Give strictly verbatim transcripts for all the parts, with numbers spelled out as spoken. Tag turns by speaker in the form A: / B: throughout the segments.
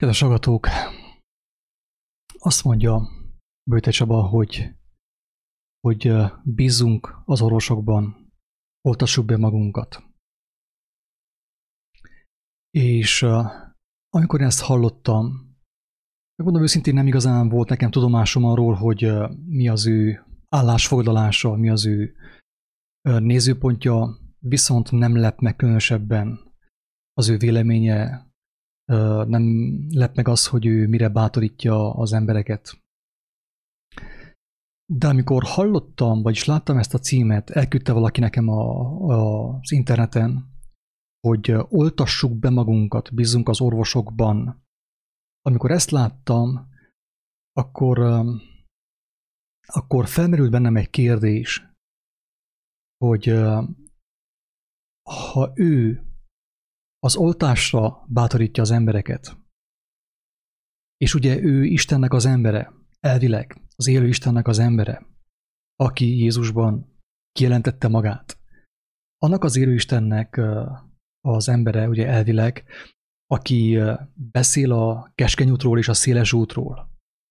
A: Kedves hallgatók, azt mondja Böjte Csaba, hogy, hogy bízzunk az orvosokban, oltassuk be magunkat. És amikor ezt hallottam, megmondom őszintén, nem igazán volt nekem tudomásom arról, hogy mi az ő állásfoglalása, mi az ő nézőpontja, viszont nem lep meg különösebben az ő véleménye, nem lep meg az, hogy ő mire bátorítja az embereket. De amikor hallottam, vagyis láttam ezt a címet, elküldte valaki nekem a, a, az interneten, hogy oltassuk be magunkat, bízzunk az orvosokban. Amikor ezt láttam, akkor, akkor felmerült bennem egy kérdés, hogy ha ő az oltásra bátorítja az embereket, és ugye ő Istennek az embere, elvileg az élő Istennek az embere, aki Jézusban kijelentette magát. Annak az élő Istennek az embere, ugye elvileg, aki beszél a keskeny útról és a széles útról.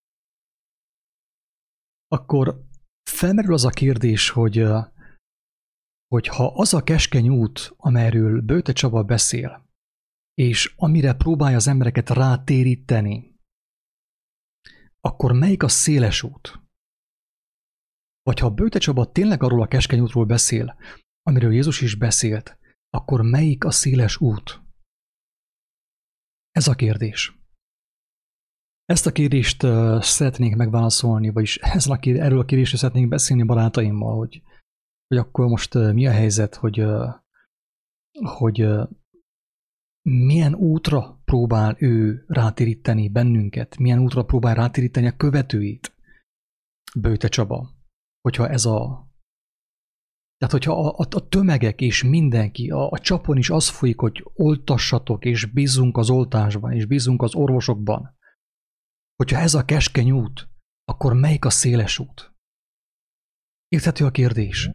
A: Akkor felmerül az a kérdés, hogy, hogy ha az a keskeny út, amelyről Böjte Csaba beszél, és amire próbálja az embereket rátéríteni, akkor melyik a széles út? Vagy ha Böjte Csaba tényleg arról a keskeny útról beszél, amiről Jézus is beszélt, akkor melyik a széles út? Ez a kérdés. Ezt a kérdést uh, szeretnénk megválaszolni, vagyis ez a kérdés, erről a kérdésről szeretnénk beszélni barátaimmal, hogy, hogy akkor most uh, mi a helyzet, hogy, uh, hogy uh, milyen útra próbál ő rátéríteni bennünket, milyen útra próbál rátéríteni a követőit, Böjte Csaba. Hogyha ez a... Tehát, hogyha a, a, a tömegek és mindenki, a, a csapon is az folyik, hogy oltassatok, és bízzunk az oltásban, és bízzunk az orvosokban. Hogyha ez a keskeny út, akkor melyik a széles út? Érthető a kérdés?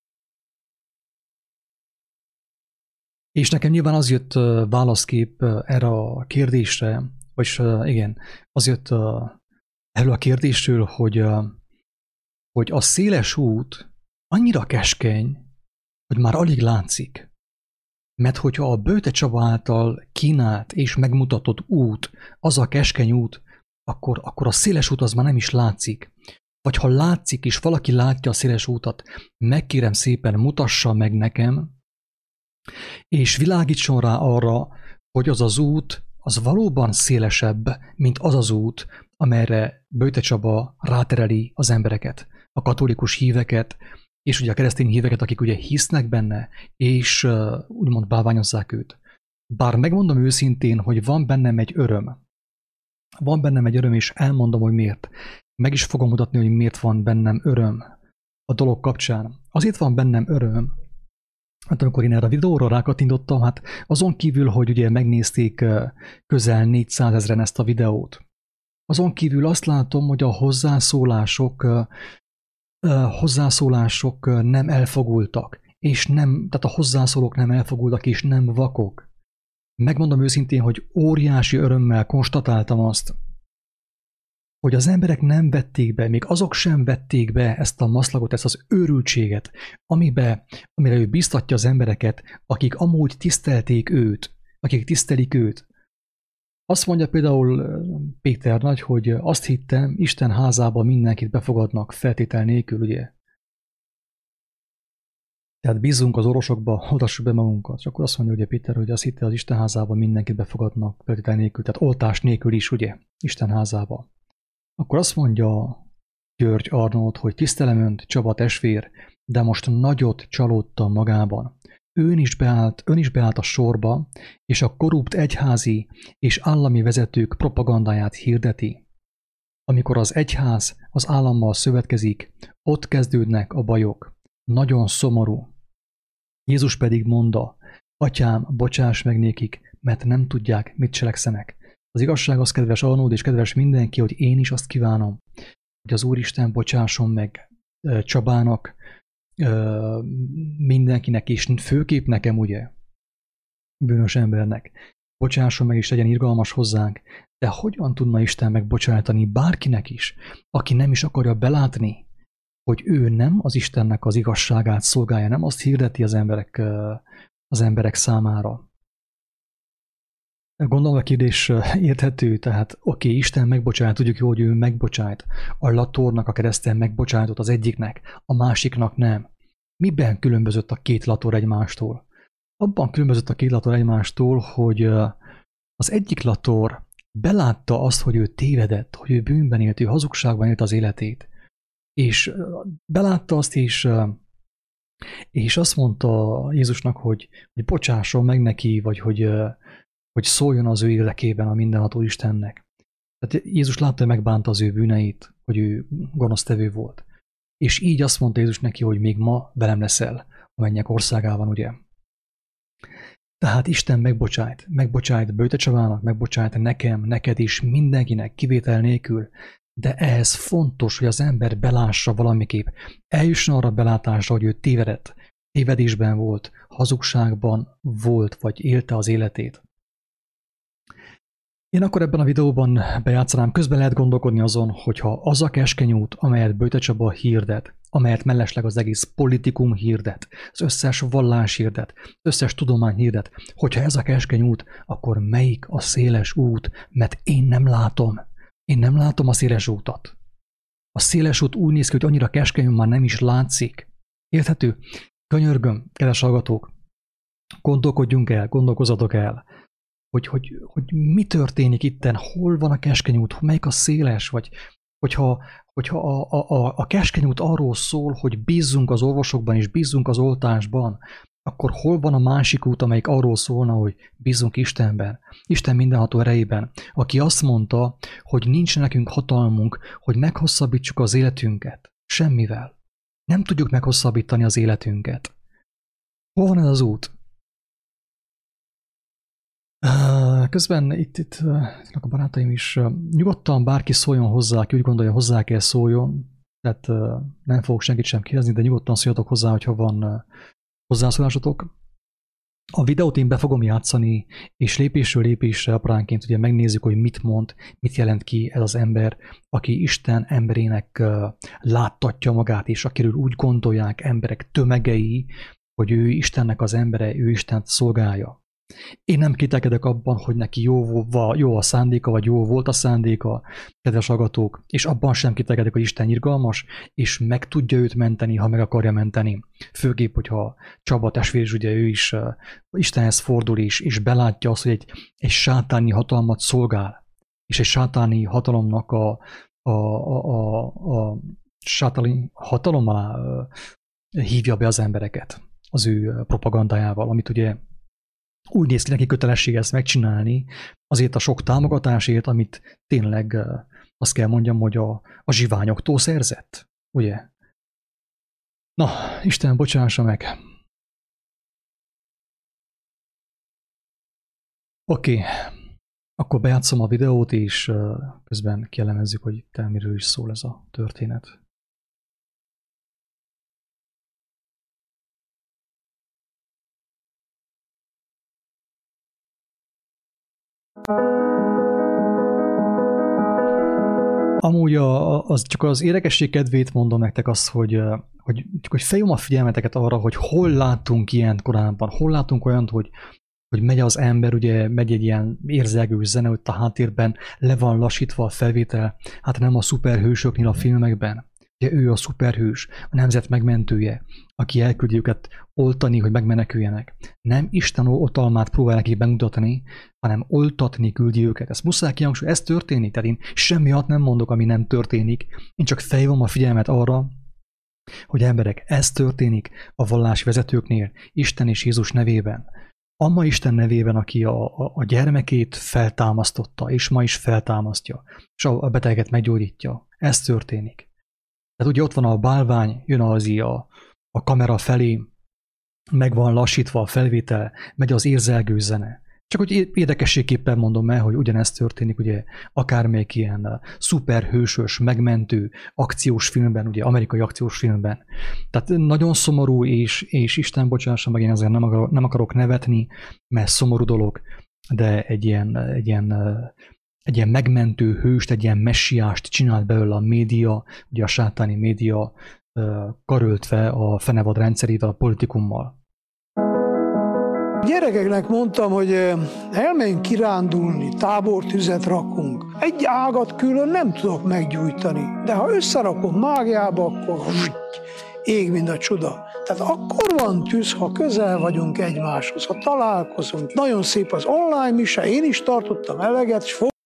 A: És nekem nyilván az jött válaszkép erre a kérdésre, vagyis igen, az jött erről a kérdésről, hogy, hogy a széles út annyira keskeny, hogy már alig látszik. Mert hogyha a Böjte Csaba által kínált és megmutatott út, az a keskeny út, akkor, akkor a széles út az már nem is látszik. Vagy ha látszik, és valaki látja a széles útat, megkérem szépen, mutassa meg nekem, és világítson rá arra, hogy az az út, az valóban szélesebb, mint az az út, amelyre Böjte Csaba rátereli az embereket, a katolikus híveket, és ugye a keresztény híveket, akik ugye hisznek benne, és uh, úgymond bálványozzák őt. Bár megmondom őszintén, hogy van bennem egy öröm. Van bennem egy öröm, és elmondom, hogy miért. Meg is fogom mutatni, hogy miért van bennem öröm a dolog kapcsán. Azért van bennem öröm, hát amikor én erre a videóra rákattintottam, hát azon kívül, hogy ugye megnézték közel négyszázezren ezt a videót, azon kívül azt látom, hogy a hozzászólások, hozzászólások nem elfogultak, és nem, tehát a hozzászólók nem elfogultak, és nem vakok. Megmondom őszintén, hogy óriási örömmel konstatáltam azt, hogy az emberek nem vették be, még azok sem vették be ezt a maszlagot, ezt az őrültséget, amibe, amire ő biztatja az embereket, akik amúgy tisztelték őt, akik tisztelik őt. Azt mondja például Péter Nagy, hogy azt hittem, Isten házában mindenkit befogadnak feltétel nélkül, ugye? Tehát bízzunk az orvosokba, oltassuk be magunkat. És akkor azt mondja ugye Péter, hogy azt hitte, az Isten házában mindenkit befogadnak feltétel nélkül, tehát oltás nélkül is, ugye? Isten házába. Akkor azt mondja György Arnold, hogy tisztelem önt, Csaba testvér, de most nagyot csalódtam magában. Ön is beállt, ön is beállt a sorba, és a korrupt egyházi és állami vezetők propagandáját hirdeti. Amikor az egyház az állammal szövetkezik, ott kezdődnek a bajok. Nagyon szomorú. Jézus pedig mondta, Atyám, bocsáss meg nékik, mert nem tudják, mit cselekszenek. Az igazság az, kedves Arnold és kedves mindenki, hogy én is azt kívánom, hogy az Úristen bocsásson meg Csabának, mindenkinek, és főképp nekem, ugye, bűnös embernek. bocsásson meg és legyen irgalmas hozzánk, de hogyan tudna Isten megbocsátani bárkinek is, aki nem is akarja belátni, hogy ő nem az Istennek az igazságát szolgálja, nem azt hirdeti az emberek, az emberek számára. Gondolom a kérdés érthető, tehát oké, okay, Isten megbocsát, tudjuk jó, hogy ő megbocsát. A latornak a kereszten megbocsátott az egyiknek, a másiknak nem. Miben különbözött a két lator egymástól? Abban különbözött a két lator egymástól, hogy az egyik lator belátta azt, hogy ő tévedett, hogy ő bűnben élt, ő hazugságban élt az életét. És belátta azt is, és azt mondta Jézusnak, hogy, hogy bocsásson meg neki, vagy hogy, hogy szóljon az ő érdekében a mindenható Istennek. Tehát Jézus látta, hogy megbánta az ő bűneit, hogy ő gonosztevő volt. És így azt mondta Jézus neki, hogy még ma velem leszel a mennyek országában, ugye. Tehát Isten megbocsájt, megbocsájt Böjte Csavának, megbocsájt nekem, neked is, mindenkinek, kivétel nélkül, de ehhez fontos, hogy az ember belássa valamiképp, eljusson arra belátásra, hogy ő tévedett, tévedésben volt, hazugságban volt, vagy élte az életét. Én akkor ebben a videóban bejátszanám, közben lehet gondolkodni azon, hogyha az a keskeny út, amelyet Böjte Csaba hirdet, amelyet mellesleg az egész politikum hirdet, az összes vallás hirdet, az összes tudomány hirdet, hogyha ez a keskeny út, akkor melyik a széles út, mert én nem látom. Én nem látom a széles útat. A széles út úgy néz ki, hogy annyira keskeny, hogy már nem is látszik. Érthető? Könyörgöm, kedves hallgatók, gondolkodjunk el, gondolkozatok el, hogy, hogy, hogy mi történik itten, hol van a keskeny út, melyik a széles, vagy hogyha, hogyha a, a, a keskeny út arról szól, hogy bízzunk az orvosokban és bízzunk az oltásban, akkor hol van a másik út, amelyik arról szólna, hogy bízzunk Istenben, Isten mindenható erejében, aki azt mondta, hogy nincs nekünk hatalmunk, hogy meghosszabbítsuk az életünket. Semmivel. Nem tudjuk meghosszabbítani az életünket. Hol van ez az út? Közben itt, itt a barátaim is, nyugodtan bárki szóljon hozzá, aki úgy gondolja, hozzá kell szóljon, tehát nem fogok senkit sem kérdezni, de nyugodtan szóljatok hozzá, hogyha van hozzászólásotok. A videót én be fogom játszani, és lépésről lépésre apránként ugye megnézzük, hogy mit mond, mit jelent ki ez az ember, aki Isten emberének láttatja magát, és akiről úgy gondolják emberek tömegei, hogy ő Istennek az embere, ő Istent szolgálja. Én nem kételkedek abban, hogy neki jó, jó a szándéka, vagy jó volt a szándéka, kedves hallgatók, és abban sem kételkedek, hogy Isten irgalmas, és meg tudja őt menteni, ha meg akarja menteni. Főképp, hogyha Csaba testvér is, ugye ő is uh, Istenhez fordul is, és belátja azt, hogy egy, egy sátáni hatalmat szolgál, és egy sátáni hatalomnak a, a, a, a, a sátáni hatalom alá uh, hívja be az embereket az ő propagandájával, amit ugye úgy néz ki neki kötelessége ezt megcsinálni, azért a sok támogatásért, amit tényleg azt kell mondjam, hogy a, a zsiványoktól szerzett, ugye? Na, Isten bocsássa meg! Oké, okay. Akkor bejátszom a videót, és közben kielemezzük, hogy te miről is szól ez a történet. Amúgy a, az csak az érdekesség kedvét mondom nektek azt, hogy, hogy, hogy feljön a figyelmeteket arra, hogy hol látunk ilyen korábban, hol látunk olyant, hogy, hogy megy az ember, ugye megy egy ilyen érzelgő zene, hogy a háttérben le van lassítva a felvétel, hát nem a szuperhősöknél a filmekben. Ugye ő a szuperhős, a nemzet megmentője, aki elküldi őket oltani, hogy megmeneküljenek. Nem Isten oltalmát próbál nekik bemutatni, hanem oltatni küldi őket. Ezt muszáj kihangsúlyozni, ez történik, tehát én semmi alatt nem mondok, ami nem történik. Én csak felhívom a figyelmet arra, hogy emberek, ez történik a vallási vezetőknél, Isten és Jézus nevében. Amma Isten nevében, aki a, a, a gyermekét feltámasztotta, és ma is feltámasztja, és a beteget meggyógyítja. Ez történik. Tehát ugye ott van a bálvány, jön az a, a kamera felé, meg van lassítva a felvétel, megy az érzelgő zene. Csak hogy érdekességképpen mondom el, hogy ugyanezt történik, ugye akármelyik ilyen szuperhősös, megmentő akciós filmben, ugye amerikai akciós filmben. Tehát nagyon szomorú, és, és Isten bocsássa meg, én azért nem akarok, nem akarok nevetni, mert szomorú dolog. de egy ilyen, egy ilyen, egy ilyen megmentő hőst, egy ilyen messiást csinált belőle a média, ugye a sátáni média karöltve a fenevad rendszerével, a politikummal.
B: Gyerekeknek mondtam, hogy elmegyünk kirándulni, tábortüzet rakunk. Egy ágat külön nem tudok meggyújtani, de ha összerakom mágiába, akkor ég, mint a csuda. Tehát akkor van tűz, ha közel vagyunk egymáshoz, ha találkozunk. Nagyon szép az online mise, én is tartottam eleget, és fog...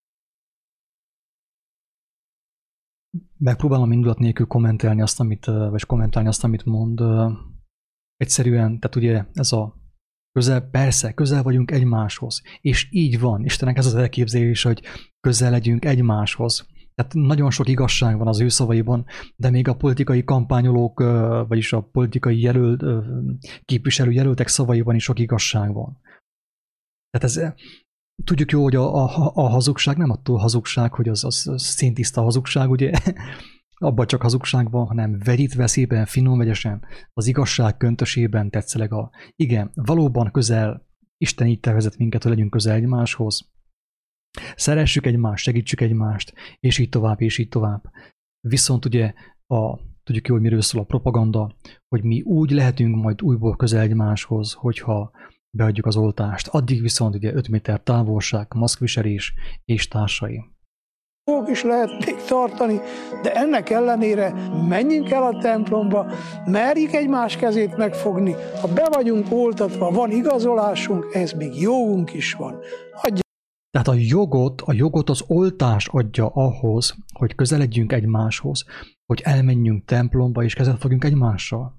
A: Megpróbálom indulat nélkül kommentelni azt, amit, vagy kommentálni azt, amit mond. Egyszerűen, tehát ugye ez a közel, persze, közel vagyunk egymáshoz, és így van. Istennek ez az elképzelés, hogy közel legyünk egymáshoz. Tehát nagyon sok igazság van az ő szavaiban, de még a politikai kampányolók, vagyis a politikai jelölt, képviselő jelöltek szavaiban is sok igazság van. Tehát ez, tudjuk jó, hogy a, a, a hazugság nem attól hazugság, hogy az, az, az színtiszta hazugság, ugye? Abban csak hazugság van, hanem vegyít veszélyben, finom vegyesen, az igazság köntösében tetszeleg a... Igen, valóban közel, Isten így tervezett minket, hogy legyünk közel egymáshoz. Szeressük egymást, segítsük egymást, és így tovább, és így tovább. Viszont ugye, a, tudjuk jó, hogy miről szól a propaganda, hogy mi úgy lehetünk majd újból közel egymáshoz, hogyha beadjuk az oltást. Addig viszont ugye öt méter távolság, maszkviselés és társai.
B: Fog is lehet még tartani, de ennek ellenére menjünk el a templomba, merjük egymás kezét megfogni, ha be vagyunk oltatva, van igazolásunk, ez még jogunk is van. Adja.
A: Tehát a jogot, a jogot az oltás adja ahhoz, hogy közeledjünk egymáshoz, hogy elmenjünk templomba és kezet fogjunk egymással.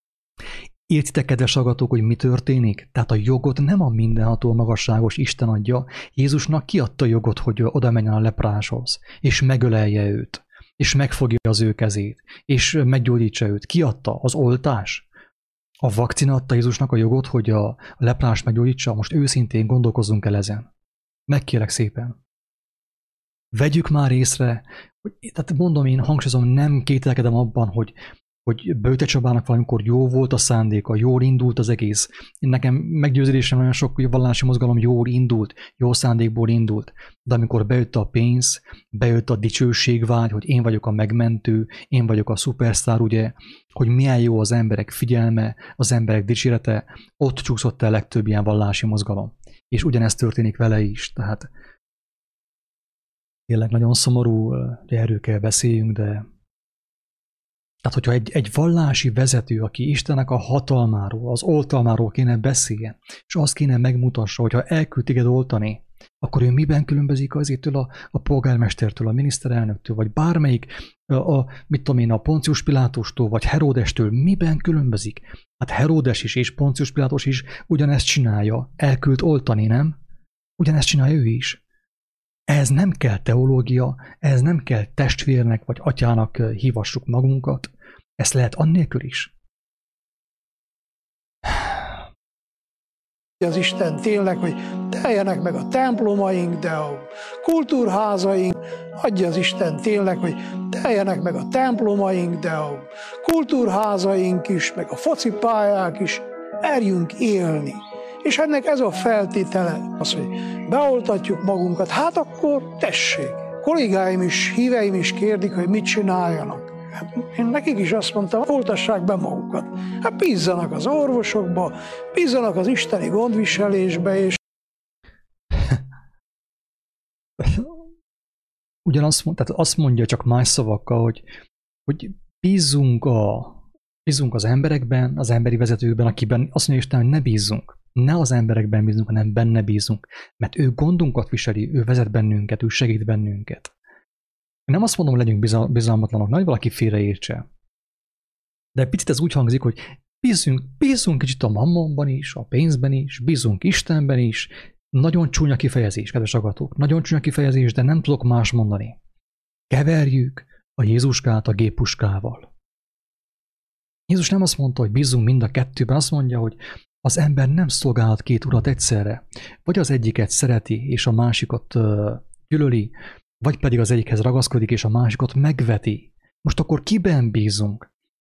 A: Értitek, kedves hallgatók, hogy mi történik? Tehát a jogot nem a mindenható magasságos Isten adja. Jézusnak kiadta a jogot, hogy oda menjen a lepráshoz, és megölelje őt, és megfogja az ő kezét, és meggyógyítsa őt. Kiadta az oltás. A vakcina adta Jézusnak a jogot, hogy a leprás meggyógyítsa. Most őszintén gondolkozzunk el ezen. Megkérlek szépen. Vegyük már észre, hogy, tehát mondom én, hangsúlyozom, nem kételkedem abban, hogy hogy Böjte Csabának valamikor jó volt a szándéka, jól indult az egész. Én nekem meggyőződésem nagyon sok, hogy a vallási mozgalom jól indult, jó szándékból indult. De amikor bejött a pénz, bejött a dicsőségvágy, hogy én vagyok a megmentő, én vagyok a szupersztár, ugye, hogy milyen jó az emberek figyelme, az emberek dicsérete, ott csúszott el legtöbb ilyen vallási mozgalom. És ugyanezt történik vele is. Tehát tényleg nagyon szomorú, hogy erről kell beszéljünk, de tehát, hogyha egy, egy vallási vezető, aki Istennek a hatalmáról, az oltalmáról kéne beszéljen, és azt kéne megmutassa, hogyha elküld téged oltani, akkor ő miben különbözik azétől a, a polgármestertől, a miniszterelnöktől, vagy bármelyik, a, a, mit tudom én, a Poncius Pilátustól, vagy Heródestől, miben különbözik? Hát Heródes is és Poncius Pilátus is ugyanezt csinálja, elküld oltani, nem? Ugyanezt csinálja ő is. Ez nem kell teológia, ez nem kell testvérnek vagy atyának hívassuk magunkat, ezt lehet annélkül is.
B: Az Isten tényleg, hogy teljenek meg a templomaink, de a kultúrházaink, adja az Isten tényleg, hogy teljenek meg a templomaink, de a kultúrházaink is, meg a focipályák is, merjünk élni. És ennek ez a feltétele, az, hogy beoltatjuk magunkat, hát akkor tessék. Kollégáim is, híveim is kérdik, hogy mit csináljanak. Hát én nekik is azt mondtam, oltassák be magukat. Hát bízzanak az orvosokba, bízzanak az isteni gondviselésbe, és...
A: Ugyanazt mond, tehát azt mondja csak más szavakkal, hogy, hogy bízzunk, a, bízzunk az emberekben, az emberi vezetőkben, akiben azt mondja Isten, hogy ne bízzunk. Ne az emberekben bízunk, hanem benne bízunk, mert ő gondunkat viseli, ő vezet bennünket, ő segít bennünket. Én nem azt mondom, hogy legyünk bizalmatlanok, nagy valaki félreértse. De picit ez úgy hangzik, hogy bízunk, bízunk kicsit a mammonban is, a pénzben is, bízunk Istenben is. Nagyon csúnya kifejezés, kedves hallgatók, nagyon csúnya kifejezés, de nem tudok más mondani. Keverjük a Jézuskát a géppuskával. Jézus nem azt mondta, hogy bízunk mind a kettőben, azt mondja, hogy az ember nem szolgálhat két urat egyszerre. Vagy az egyiket szereti, és a másikat gyűlöli, vagy pedig az egyikhez ragaszkodik, és a másikat megveti. Most akkor kiben bízunk?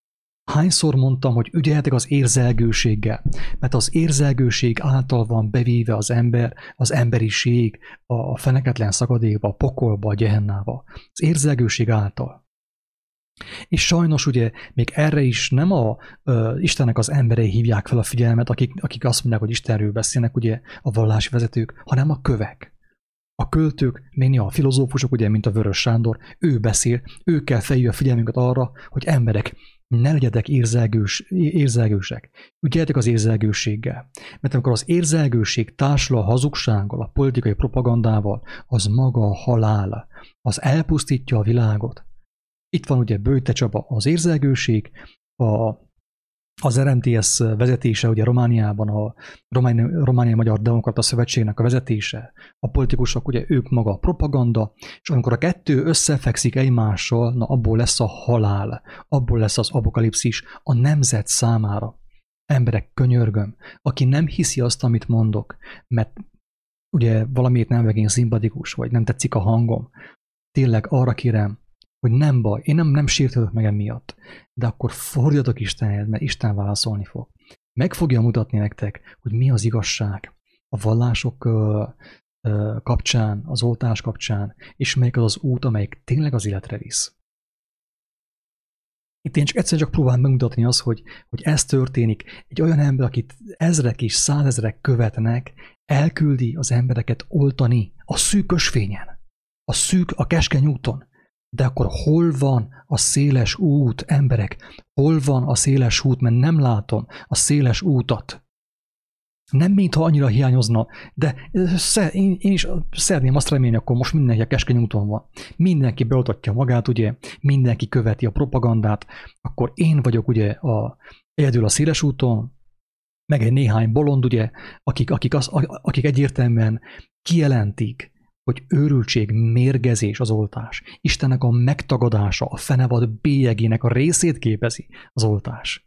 A: Hányszor mondtam, hogy ügyeljetek az érzelgőséggel, mert az érzelgőség által van bevíve az ember, az emberiség a feneketlen szakadékba, a pokolba, a gyehennába. Az érzelgőség által. És sajnos ugye még erre is nem a ö, Istennek az emberei hívják fel a figyelmet, akik, akik azt mondják, hogy Istenről beszélnek, ugye a vallási vezetők, hanem a kövek. A költők, még a filozófusok, ugye, mint a Vörös Sándor, ő beszél, ő kell felhívja a figyelmünket arra, hogy emberek, ne legyetek érzelgős, érzelgősek. Ügyeljetek az érzelgőséggel. Mert amikor az érzelgőség társul a hazugsággal, a politikai propagandával, az maga a halál, az elpusztítja a világot. Itt van ugye Böjte Csaba, az érzelgőség, a, az er em té es vezetése, ugye Romániában, a Románia, Románia Magyar Demokrata Szövetségnek a vezetése, a politikusok, ugye ők maga a propaganda, és amikor a kettő összefekszik egymással, na abból lesz a halál, abból lesz az apokalipszis a nemzet számára. Emberek, könyörgöm, aki nem hiszi azt, amit mondok, mert ugye valamiért nem vegén szimpatikus, vagy nem tetszik a hangom, tényleg arra kérem, hogy nem baj, én nem, nem sértődök meg emiatt, de akkor fordjatok Istenhez, mert Isten válaszolni fog. Meg fogja mutatni nektek, hogy mi az igazság a vallások ö, ö, kapcsán, az oltás kapcsán, és melyik az az út, amelyik tényleg az életre visz. Itt én csak egyszer csak próbálom megmutatni azt, hogy, hogy ez történik. Egy olyan ember, akit ezrek és százezrek követnek, elküldi az embereket oltani a szűk ösvényen, a szűk, a keskeny úton. De akkor hol van a széles út, emberek? Hol van a széles út, mert nem látom a széles útat. Nem mintha annyira hiányozna, de én, én is szeretném azt remélni, akkor most mindenki a keskeny úton van. Mindenki beoltatja magát, ugye, mindenki követi a propagandát, akkor én vagyok ugye a, egyedül a széles úton, meg egy néhány bolond, ugye, akik, akik, az, akik egyértelműen kijelentik, hogy őrültség, mérgezés az oltás. Istennek a megtagadása, a fenevad bélyegének a részét képezi az oltás.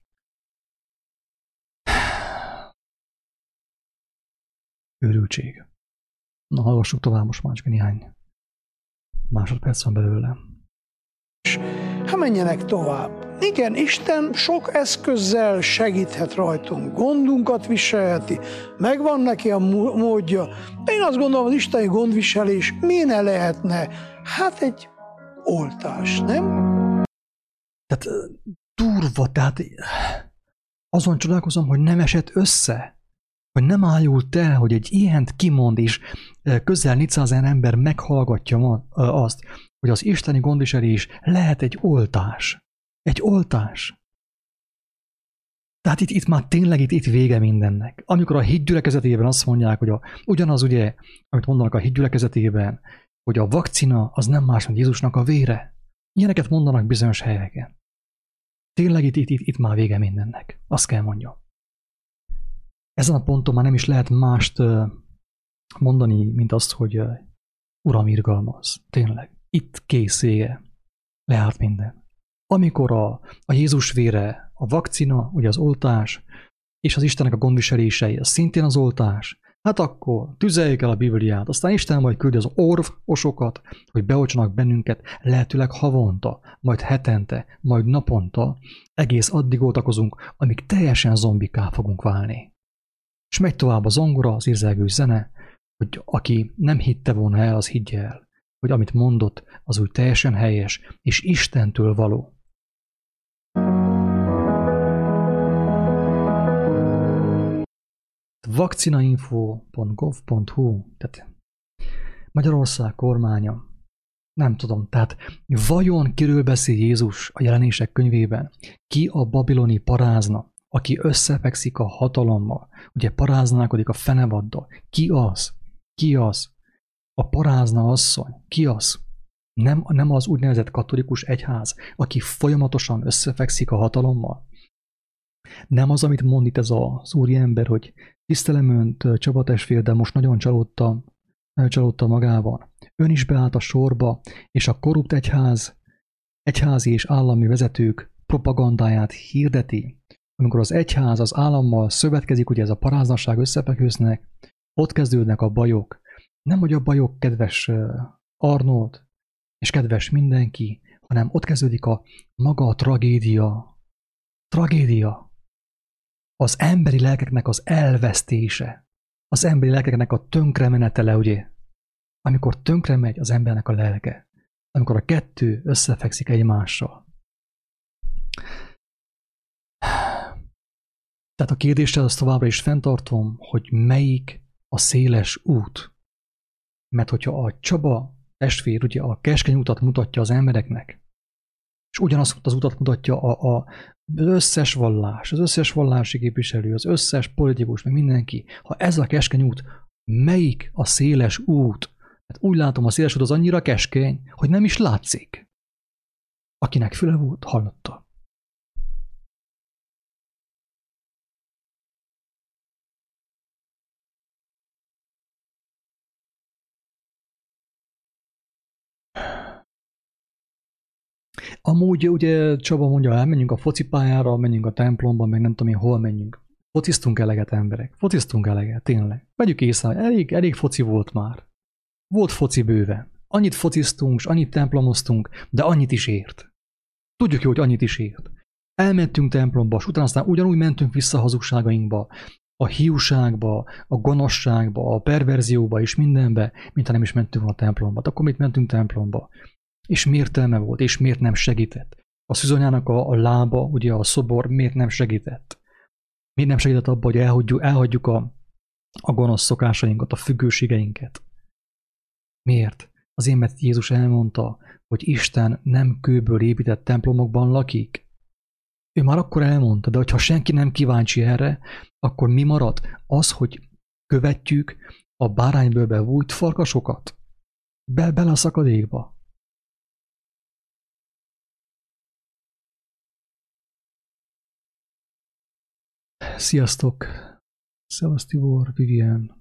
A: Őrültség. Na, hallgassuk tovább, most már csak néhány másodperc van belőle.
B: Hát menjenek tovább. Igen, Isten sok eszközzel segíthet rajtunk, gondunkat viselheti, megvan neki a módja. Én azt gondolom, az isteni gondviselés miért ne lehetne? Hát egy oltás, nem?
A: Tehát durva, tehát azon csodálkozom, hogy nem esett össze, hogy nem ájult el, hogy egy ilyent kimond, és közel négyszázezer ember meghallgatja azt, hogy az isteni gondviselés lehet egy oltás. Egy oltás. Tehát itt, itt már tényleg itt, itt vége mindennek. Amikor a hit gyülekezetében azt mondják, hogy a, ugyanaz ugye, amit mondanak a hit gyülekezetében, hogy a vakcina az nem más, mint Jézusnak a vére. Ilyeneket mondanak bizonyos helyeken. Tényleg itt, itt, itt, itt már vége mindennek. Azt kell mondjam. Ezen a ponton már nem is lehet mást mondani, mint azt, hogy Uram, irgalmaz. Tényleg. Itt kész vége. Leállt minden. Amikor a, a Jézus vére, a vakcina, ugye az oltás, és az Istennek a gondviselései, az szintén az oltás, hát akkor tüzeljük el a Bibliát, aztán Isten majd küldi az orvosokat, hogy beoltsanak bennünket lehetőleg havonta, majd hetente, majd naponta, egész addig oltakozunk, amíg teljesen zombiká fogunk válni. És megy tovább a zongora, az érzelgős zene, hogy aki nem hitte volna el, az higgye el, hogy amit mondott, az úgy teljesen helyes, és Istentől való. vakcinainfo pont gov pont hu, tehát Magyarország kormánya, nem tudom, tehát vajon kiről beszél Jézus a Jelenések könyvében? Ki a babiloni parázna, aki összefekszik a hatalommal, ugye paráználkodik a fenevaddal? Ki az? Ki az? A parázna asszony. Ki az? Nem, nem az úgynevezett katolikus egyház, aki folyamatosan összefekszik a hatalommal? Nem az, amit mond itt ez az úriember, hogy tisztelem önt, Csaba testvér, de most nagyon csalódtam, nagyon csalódtam magában. Ön is beállt a sorba, és a korrupt egyház, egyházi és állami vezetők propagandáját hirdeti. Amikor az egyház az állammal szövetkezik, ugye ez a paráznaság, összefeküsznek, ott kezdődnek a bajok. Nem, hogy a bajok, kedves Arnold, és kedves mindenki, hanem ott kezdődik a maga a tragédia. Tragédia. Az emberi lelkeknek az elvesztése. Az emberi lelkeknek a tönkremenetele, ugye? Amikor tönkre megy az embernek a lelke. Amikor a kettő összefekszik egymással. Tehát a kérdésre azt továbbra is fenntartom, hogy melyik a széles út. Mert hogyha a Csaba testvér ugye a keskeny utat mutatja az embereknek, és ugyanazt az utat mutatja a, a, az összes vallás, az összes vallási képviselő, az összes politikus, meg mindenki, ha ez a keskeny út, melyik a széles út? Hát úgy látom, a széles út az annyira keskeny, hogy nem is látszik. Akinek füle volt, hallotta. Amúgy ugye Csaba mondja, elmenjünk a focipályára, menjünk a templomba, meg nem tudom én, hol menjünk. Fociztunk eleget, emberek. Fociztunk eleget, tényleg. Vegyük észre, elég, elég foci volt már. Volt foci bőven. Annyit fociztunk, s annyit templomoztunk, de annyit is ért. Tudjuk jó, hogy annyit is ért. Elmentünk templomba, és utána aztán ugyanúgy mentünk vissza a hazugságainkba, a hiúságba, a gonoszságba, a perverzióba és mindenbe, mintha nem is mentünk volna a templomba. De akkor mit mentünk templomba? És mi értelme volt, és miért nem segített? A szüzanyának a, a lába, ugye a szobor miért nem segített? Miért nem segített abba, hogy elhagyjuk, elhagyjuk a, a gonosz szokásainkat, a függőségeinket? Miért? Azért, mert Jézus elmondta, hogy Isten nem kőből épített templomokban lakik. Ő már akkor elmondta, de hogyha senki nem kíváncsi erre, akkor mi marad? Az, hogy követjük a bárányből bevújt farkasokat? Be, bele a szakadékba. Sziasztok! Szevasz Tibor, Vivian.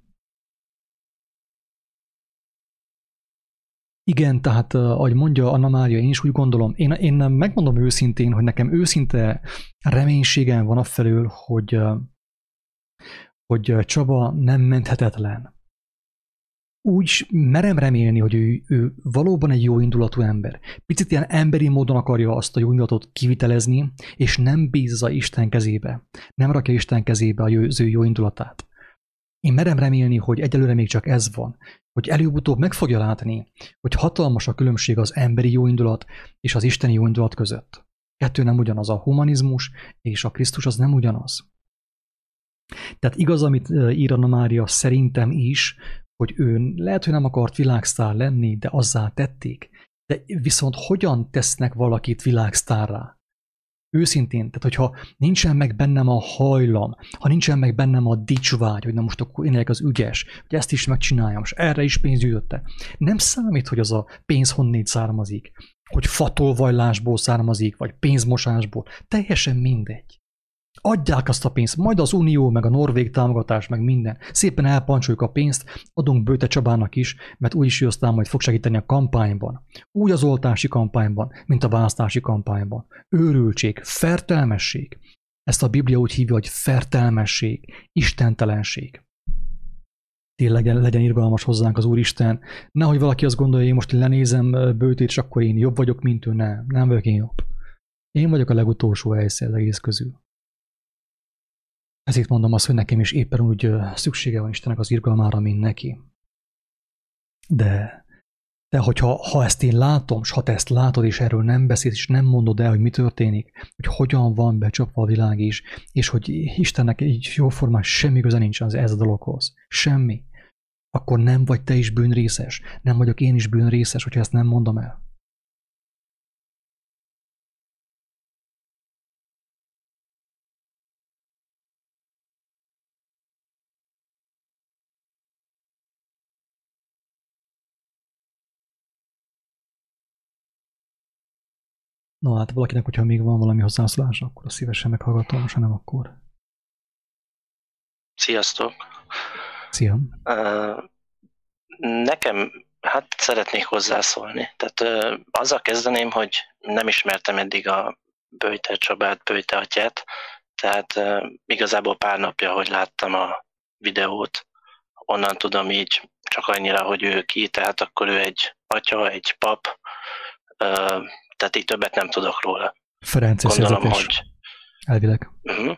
A: Igen, tehát ahogy mondja Anna Mária, én is úgy gondolom, én, én megmondom őszintén, hogy nekem őszinte reménységem van afelől, hogy, hogy Csaba nem menthetetlen. Úgy merem remélni, hogy ő, ő valóban egy jó indulatú ember. Picit ilyen emberi módon akarja azt a jó indulatot kivitelezni, és nem bízza Isten kezébe. Nem rakja Isten kezébe az ő jó indulatát. Én merem remélni, hogy egyelőre még csak ez van, hogy előbb-utóbb meg fogja látni, hogy hatalmas a különbség az emberi jó indulat és az isteni jó indulat között. Kettő nem ugyanaz, a humanizmus és a Krisztus az nem ugyanaz. Tehát igaz, amit ír Anna Mária szerintem is, hogy ő lehet, hogy nem akart világsztár lenni, de azzá tették. De viszont hogyan tesznek valakit világsztárrá? Őszintén, tehát hogyha nincsen meg bennem a hajlam, ha nincsen meg bennem a dicsvágy, hogy na most akkor én legyek az ügyes, hogy ezt is megcsináljam, és erre is pénz gyűjtötte. Nem számít, hogy az a pénz honnét származik, hogy fatolvajlásból származik, vagy pénzmosásból. Teljesen mindegy. Adják azt a pénzt, majd az Unió, meg a norvég támogatás, meg minden. Szépen elpancsoljuk a pénzt, adunk Böjte Csabának is, mert úgyis ő aztán majd fog segíteni a kampányban. Úgy az oltási kampányban, mint a választási kampányban. Őrültség, fertelmesség. Ezt a Biblia úgy hívja, hogy fertelmesség, istentelenség. Tényleg legyen irgalmas hozzánk az Úristen. Nehogy valaki azt gondolja, hogy én most lenézem Böjtét, és akkor én jobb vagyok, mint ő. Nem, nem vagyok én jobb. Én vagyok a legutolsó helyszer az egész közül. Ezért mondom azt, hogy nekem is éppen úgy szüksége van Istennek az irgalmára, mint neki. De, de hogyha ha ezt én látom, s ha te ezt látod, és erről nem beszélsz, és nem mondod el, hogy mi történik, hogy hogyan van becsapva a világ is, és hogy Istennek egy jóformán semmi köze nincs az ez a dologhoz. Semmi. Akkor nem vagy te is bűnrészes. Nem vagyok én is bűnrészes, hogyha ezt nem mondom el. No, hát valakinek, hogyha még van valami hozzászólása, akkor azt szívesen meghallgatom, most ha nem, akkor.
C: Sziasztok!
A: Szia!
C: Uh, nekem, hát szeretnék hozzászólni. Tehát uh, azzal kezdeném, hogy nem ismertem eddig a Böjte Csabát, Böjte atyát, tehát uh, igazából pár napja, hogy láttam a videót, onnan tudom így csak annyira, hogy ő ki, tehát akkor ő egy atya, egy pap, uh, tehát így többet nem tudok róla.
A: Ferences
C: Gondolom,
A: szerzetes.
C: hogy
A: Elvileg.
C: Uh-huh.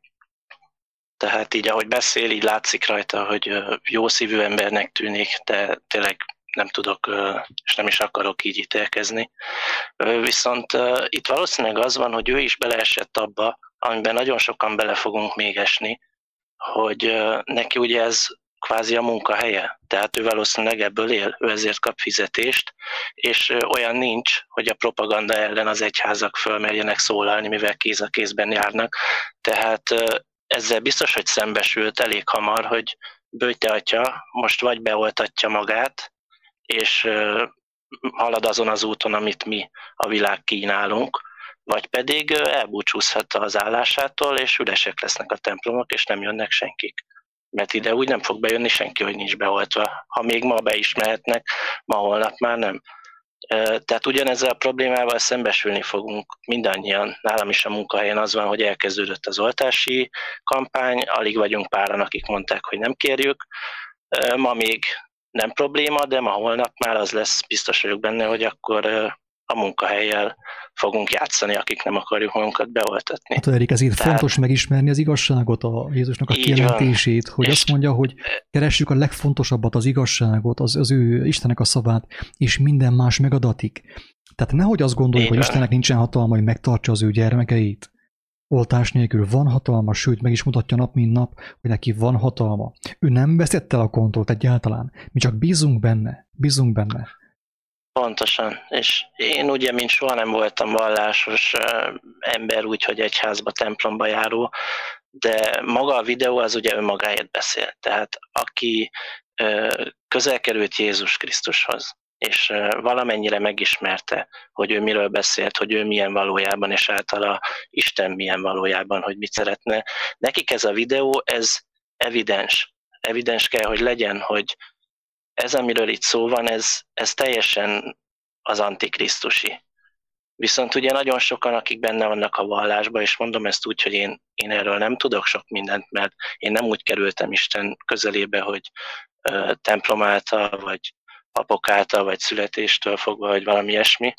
C: Tehát így, ahogy beszél, így látszik rajta, hogy jó szívű embernek tűnik, de tényleg nem tudok, és nem is akarok így ítélkezni. Viszont itt valószínűleg az van, hogy ő is beleesett abba, amiben nagyon sokan bele fogunk még esni, hogy neki ugye ez kvázi a munkahelye, tehát ő valószínűleg ebből él, ő ezért kap fizetést, és olyan nincs, hogy a propaganda ellen az egyházak fölmerjenek szólalni, mivel kéz a kézben járnak. Tehát ezzel biztos, hogy szembesült elég hamar, hogy Böjte atya most vagy beoltatja magát, és halad azon az úton, amit mi a világ kínálunk, vagy pedig elbúcsúzhat az állásától, és üresek lesznek a templomok, és nem jönnek senkik. Mert ide úgy nem fog bejönni senki, hogy nincs beoltva. Ha még ma be is mehetnek, ma holnap már nem. Tehát ugyanezzel a problémával szembesülni fogunk mindannyian. Nálam is a munkahelyen az van, hogy elkezdődött az oltási kampány, alig vagyunk páran, akik mondták, hogy nem kérjük. Ma még nem probléma, de ma holnap már az lesz, biztos vagyok benne, hogy akkor a munkahelyjel fogunk játszani, akik nem akarjuk magunkat beoltatni.
A: Hát Erik, ezért Tehát... fontos megismerni az igazságot, a Jézusnak a kijelentését, hogy azt mondja, hogy keressük a legfontosabbat, az igazságot, az, az ő Istennek a szavát, és minden más megadatik. Tehát nehogy azt gondoljuk, hogy Istennek nincsen hatalma, hogy megtartsa az ő gyermekeit. Oltás nélkül van hatalma, sőt, meg is mutatja nap, mint nap, hogy neki van hatalma. Ő nem veszett el a kontrollt egyáltalán. Mi csak bízunk benne, bízunk benne.
C: Pontosan, és én ugye, mint soha nem voltam vallásos ember, úgyhogy egyházba, templomba járó, de maga a videó az ugye önmagáért beszél. Tehát aki közel került Jézus Krisztushoz, és valamennyire megismerte, hogy ő miről beszélt, hogy ő milyen valójában, és általa Isten milyen valójában, hogy mit szeretne. Nekik ez a videó, ez evidens. Evidens kell, hogy legyen, hogy ez, amiről itt szó van, ez, ez teljesen az antikrisztusi. Viszont ugye nagyon sokan, akik benne vannak a vallásban, és mondom ezt úgy, hogy én, én erről nem tudok sok mindent, mert én nem úgy kerültem Isten közelébe, hogy ö, templom által, vagy papok által, vagy születéstől fogva, vagy valami ilyesmi.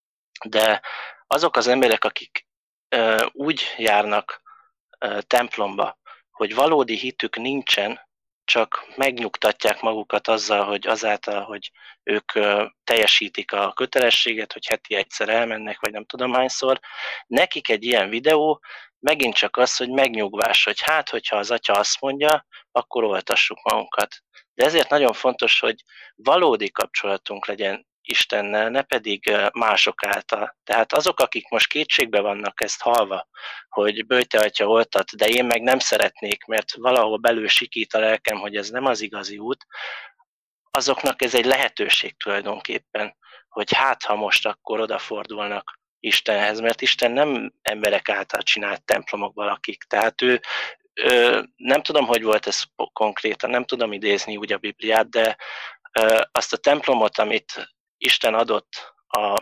C: De azok az emberek, akik ö, úgy járnak ö, templomba, hogy valódi hitük nincsen, csak megnyugtatják magukat azzal, hogy azáltal, hogy ők teljesítik a kötelességet, hogy heti egyszer elmennek, vagy nem tudom hányszor. Nekik egy ilyen videó megint csak az, hogy megnyugvás, hogy hát, hogyha az atya azt mondja, akkor oltassuk magunkat. De ezért nagyon fontos, hogy valódi kapcsolatunk legyen Istennel, ne pedig mások által. Tehát azok, akik most kétségbe vannak ezt hallva, hogy Böjte atya oltat, de én meg nem szeretnék, mert valahol belül sikít a lelkem, hogy ez nem az igazi út, azoknak ez egy lehetőség tulajdonképpen, hogy hát, ha most akkor odafordulnak Istenhez, mert Isten nem emberek által csinált templomok lakik. Tehát ő, ő, nem tudom, hogy volt ez konkrétan, nem tudom idézni úgy a Bibliát, de azt a templomot, amit Isten adott a,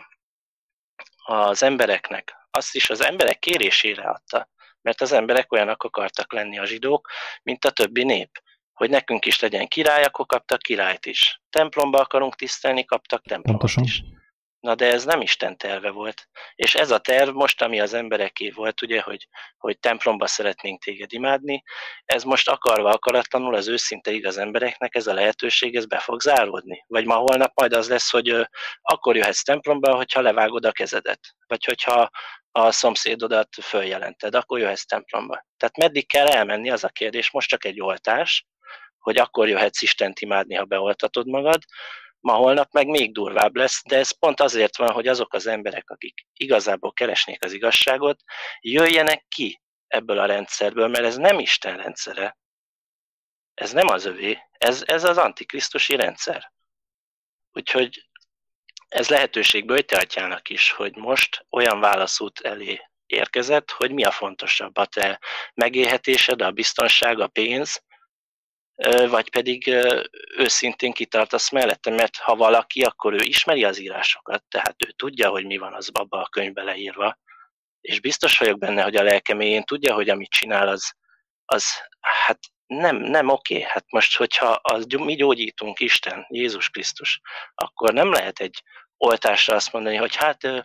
C: az embereknek, azt is az emberek kérésére adta, mert az emberek olyanok akartak lenni a zsidók, mint a többi nép, hogy nekünk is legyen király, akkor kaptak királyt is. Templomba akarunk tisztelni, kaptak templomot Pontosan. is. Na de ez nem Isten terve volt. És ez a terv most, ami az embereké volt, ugye, hogy, hogy templomba szeretnénk téged imádni, ez most akarva akaratlanul az őszinte igaz embereknek ez a lehetőség, ez be fog záródni. Vagy ma holnap majd az lesz, hogy ö, akkor jöhetsz templomba, hogyha levágod a kezedet. Vagy hogyha a szomszédodat följelented, akkor jöhetsz templomba. Tehát meddig kell elmenni, az a kérdés, most csak egy oltás, hogy akkor jöhetsz Istent imádni, ha beoltatod magad, ma holnap meg még durvább lesz, de ez pont azért van, hogy azok az emberek, akik igazából keresnék az igazságot, jöjjenek ki ebből a rendszerből, mert ez nem Isten rendszere. Ez nem az övé, ez, ez az antikrisztusi rendszer. Úgyhogy ez lehetőség Böjte atyának is, hogy most olyan válaszút elé érkezett, hogy mi a fontosabb, a te megélhetésed, a biztonság, a pénz, vagy pedig őszintén kitartasz mellette, mert ha valaki, akkor ő ismeri az írásokat, tehát ő tudja, hogy mi van az abban a könyvben leírva, és biztos vagyok benne, hogy a lelke mélyén tudja, hogy amit csinál, az, az hát nem, nem oké. Hát most, hogyha az, mi gyógyítunk Isten, Jézus Krisztus, akkor nem lehet egy oltásra azt mondani, hogy hát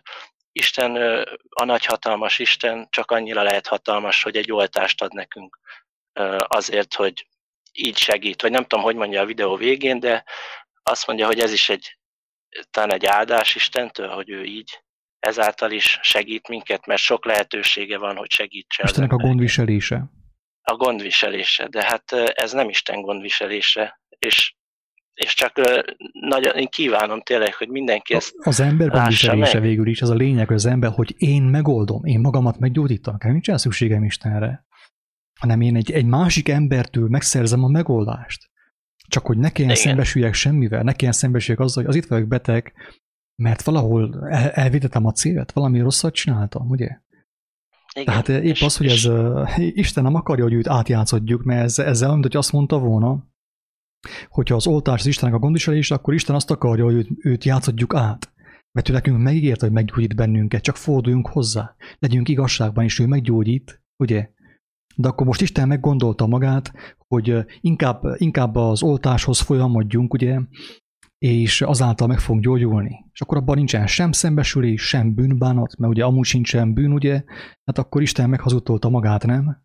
C: Isten, a nagyhatalmas Isten csak annyira lehet hatalmas, hogy egy oltást ad nekünk azért, hogy így segít. Vagy nem tudom, hogy mondja a videó végén, de azt mondja, hogy ez is egy, talán egy áldás Istentől, hogy ő így ezáltal is segít minket, mert sok lehetősége van, hogy segítse.
A: Istennek a gondviselése.
C: A gondviselése, de hát ez nem Isten gondviselése, és, és csak nagyon, én kívánom tényleg, hogy mindenki ezt
A: Az ember gondviselése végül is, az a lényeg, hogy az ember, hogy én megoldom, én magamat meggyógyítom, nincsen szükségem Istenre, hanem én egy, egy másik embertől megszerzem a megoldást. Csak hogy ne kelljen szembesüljek semmivel, ne kelljen szembesüljek azzal, hogy az itt vagyok beteg, mert valahol el, elvétettem a célt, valami rosszat csináltam, ugye? Igen, Tehát épp és, az, hogy ez uh, Isten nem akarja, hogy őt átjátszodjuk, mert ez, ezzel olyan, hogy azt mondta volna, hogyha az oltás az Istennek a gondviselés, akkor Isten azt akarja, hogy őt, őt játszodjuk át. Mert ő nekünk megígérte, hogy meggyógyít bennünket, csak forduljunk hozzá. Legyünk igazságban, és ő meggyógyít, ugye? De akkor most Isten meggondolta magát, hogy inkább, inkább az oltáshoz folyamodjunk, ugye, és azáltal meg fogunk gyógyulni. És akkor abban nincsen sem szembesülés, sem bűnbánat, mert ugye amúgy sincsen bűn, ugye, hát akkor Isten meghazudtolta magát, nem?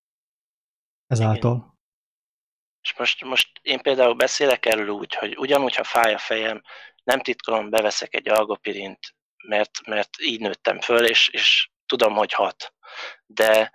A: Ezáltal.
C: Igen. És most, most én például beszélek erről úgy, hogy ugyanúgy, ha fáj a fejem, nem titkolom, beveszek egy algopirint, mert, mert így nőttem föl, és, és tudom, hogy hat. De,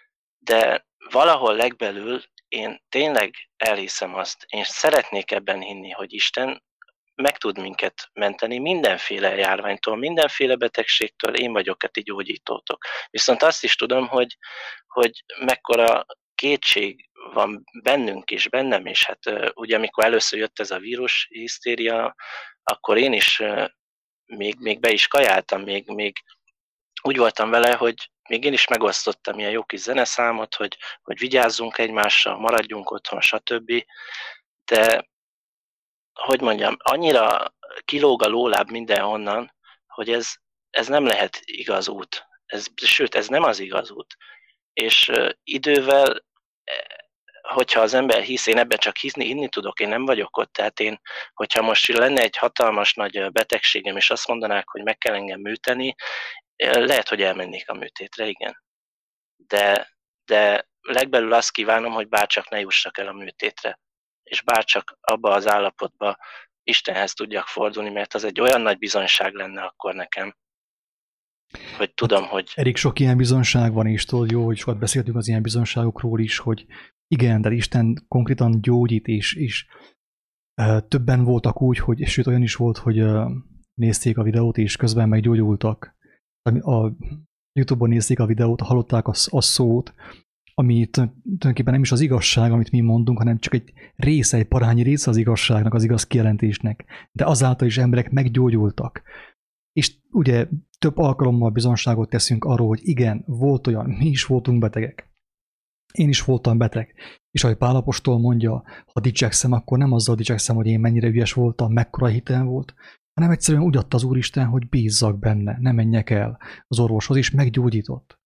C: de valahol legbelül én tényleg elhiszem azt, én szeretnék ebben hinni, hogy Isten meg tud minket menteni mindenféle járványtól, mindenféle betegségtől, én vagyok a ti gyógyítótok. Viszont azt is tudom, hogy, hogy mekkora kétség van bennünk is, bennem is. Hát ugye amikor először jött ez a vírus hisztéria, akkor én is még, még be is kajáltam, még, még úgy voltam vele, hogy még én is megosztottam ilyen jó kis zeneszámot, hogy, hogy vigyázzunk egymással, maradjunk otthon, stb. De, hogy mondjam, annyira kilóg a lóláb mindenhonnan, hogy ez, ez nem lehet igaz út. Ez, sőt, ez nem az igaz út. És uh, idővel, hogyha az ember hisz, én ebben csak hiszni, hinni tudok, én nem vagyok ott, tehát én, hogyha most lenne egy hatalmas nagy betegségem, és azt mondanák, hogy meg kell engem műteni, lehet, hogy elmennék a műtétre, igen. De, de legbelül azt kívánom, hogy bárcsak ne jussak el a műtétre, és bárcsak abba az állapotba Istenhez tudjak fordulni, mert az egy olyan nagy bizonyság lenne akkor nekem, hogy tudom, hát, hogy...
A: Elég sok ilyen bizonyság van, és tudod, jó, hogy sokat beszéltünk az ilyen bizonyságokról is, hogy igen, de Isten konkrétan gyógyít, és, és uh, többen voltak úgy, hogy, sőt olyan is volt, hogy uh, nézték a videót, és közben meggyógyultak. A YouTube-on nézték a videót, hallották a, a szót, ami tulajdonképpen nem is az igazság, amit mi mondunk, hanem csak egy része, egy parányi része az igazságnak, az igaz kijelentésnek. De azáltal is emberek meggyógyultak. És ugye több alkalommal bizonságot teszünk arról, hogy igen, volt olyan, mi is voltunk betegek. Én is voltam beteg. És ahogy Pál apostol mondja, ha dicsekszem, akkor nem azzal dicsekszem, hogy én mennyire ügyes voltam, mekkora hitem volt, hanem egyszerűen úgy adta az Úristen, hogy bízzak benne, ne menjek el az orvoshoz, és meggyógyított.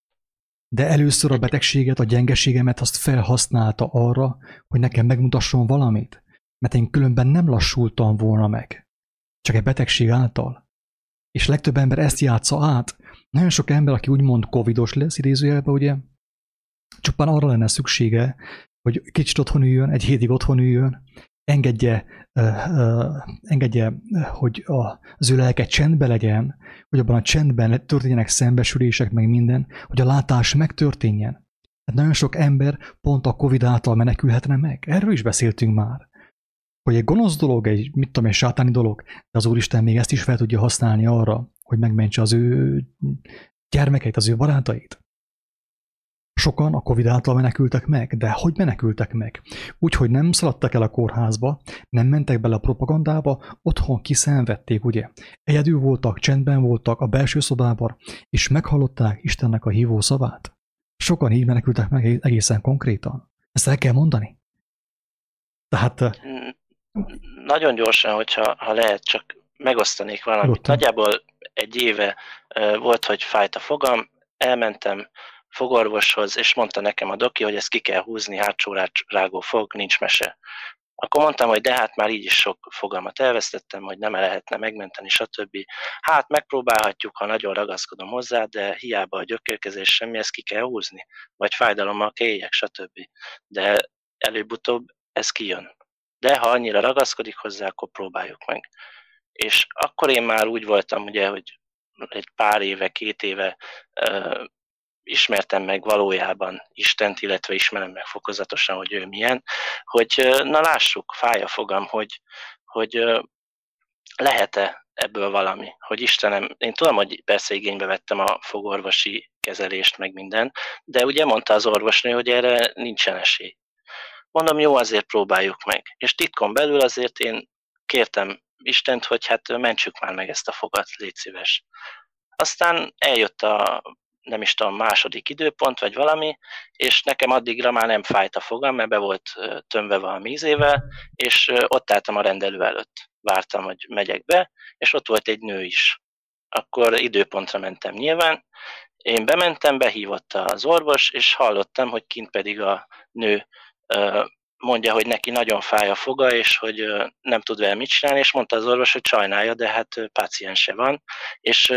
A: De először a betegséget, a gyengeségemet azt felhasználta arra, hogy nekem megmutasson valamit, mert én különben nem lassultam volna meg. Csak egy betegség által. És legtöbb ember ezt játsza át. Nagyon sok ember, aki úgymond covidos lesz, idézőjelben, ugye, csupán arra lenne szüksége, hogy kicsit otthon üljön, egy hétig otthon üljön, engedje, uh, uh, engedje hogy a, az ő lelke csendben legyen, hogy abban a csendben történjenek szembesülések, meg minden, hogy a látás megtörténjen. Hát nagyon sok ember pont a Covid által menekülhetne meg. Erről is beszéltünk már. Hogy egy gonosz dolog, egy, mit tudom, egy sátáni dolog, de az Úristen még ezt is fel tudja használni arra, hogy megmentse az ő gyermekeit, az ő barátait. Sokan a Covid által menekültek meg, de hogy menekültek meg? Úgyhogy nem szaladtak el a kórházba, nem mentek bele a propagandába, otthon kiszenvedték, ugye? Egyedül voltak, csendben voltak a belső szobában, és meghallották Istennek a hívó szavát. Sokan így menekültek meg egészen konkrétan. Ezt el kell mondani. Tehát...
C: Nagyon gyorsan, hogyha ha lehet, csak megosztanék valamit. Nyugodtan. Nagyjából egy éve volt, hogy fájt a fogam, elmentem fogorvoshoz, és mondta nekem a doki, hogy ezt ki kell húzni, hátsó rágó fog, nincs mese. Akkor mondtam, hogy de hát már így is sok fogalmat elvesztettem, hogy nem lehetne megmenteni, stb. Hát megpróbálhatjuk, ha nagyon ragaszkodom hozzá, de hiába a gyökérkezés semmi, ezt ki kell húzni, vagy fájdalommal kell éljek, stb. De előbb-utóbb ez kijön. De ha annyira ragaszkodik hozzá, akkor próbáljuk meg. És akkor én már úgy voltam, ugye, hogy egy pár éve, két éve uh, ismertem meg valójában Istent, illetve ismerem meg fokozatosan, hogy ő milyen, hogy uh, na lássuk, fáj a fogam, hogy, hogy uh, lehet-e ebből valami, hogy Istenem, én tudom, hogy persze igénybe vettem a fogorvosi kezelést, meg minden, de ugye mondta az orvosnő, hogy erre nincsen esély. Mondom, jó, azért próbáljuk meg. És titkon belül azért én kértem Istent, hogy hát mentsük már meg ezt a fogat, légy szíves. Aztán eljött a, nem is tudom, második időpont, vagy valami, és nekem addigra már nem fájt a fogam, mert be volt tömve valami ízével, és ott álltam a rendelő előtt. Vártam, hogy megyek be, és ott volt egy nő is. Akkor időpontra mentem nyilván. Én bementem, behívott az orvos, és hallottam, hogy kint pedig a nő mondja, hogy neki nagyon fáj a foga, és hogy nem tud vele mit csinálni, és mondta az orvos, hogy sajnálja, de hát páciense van, és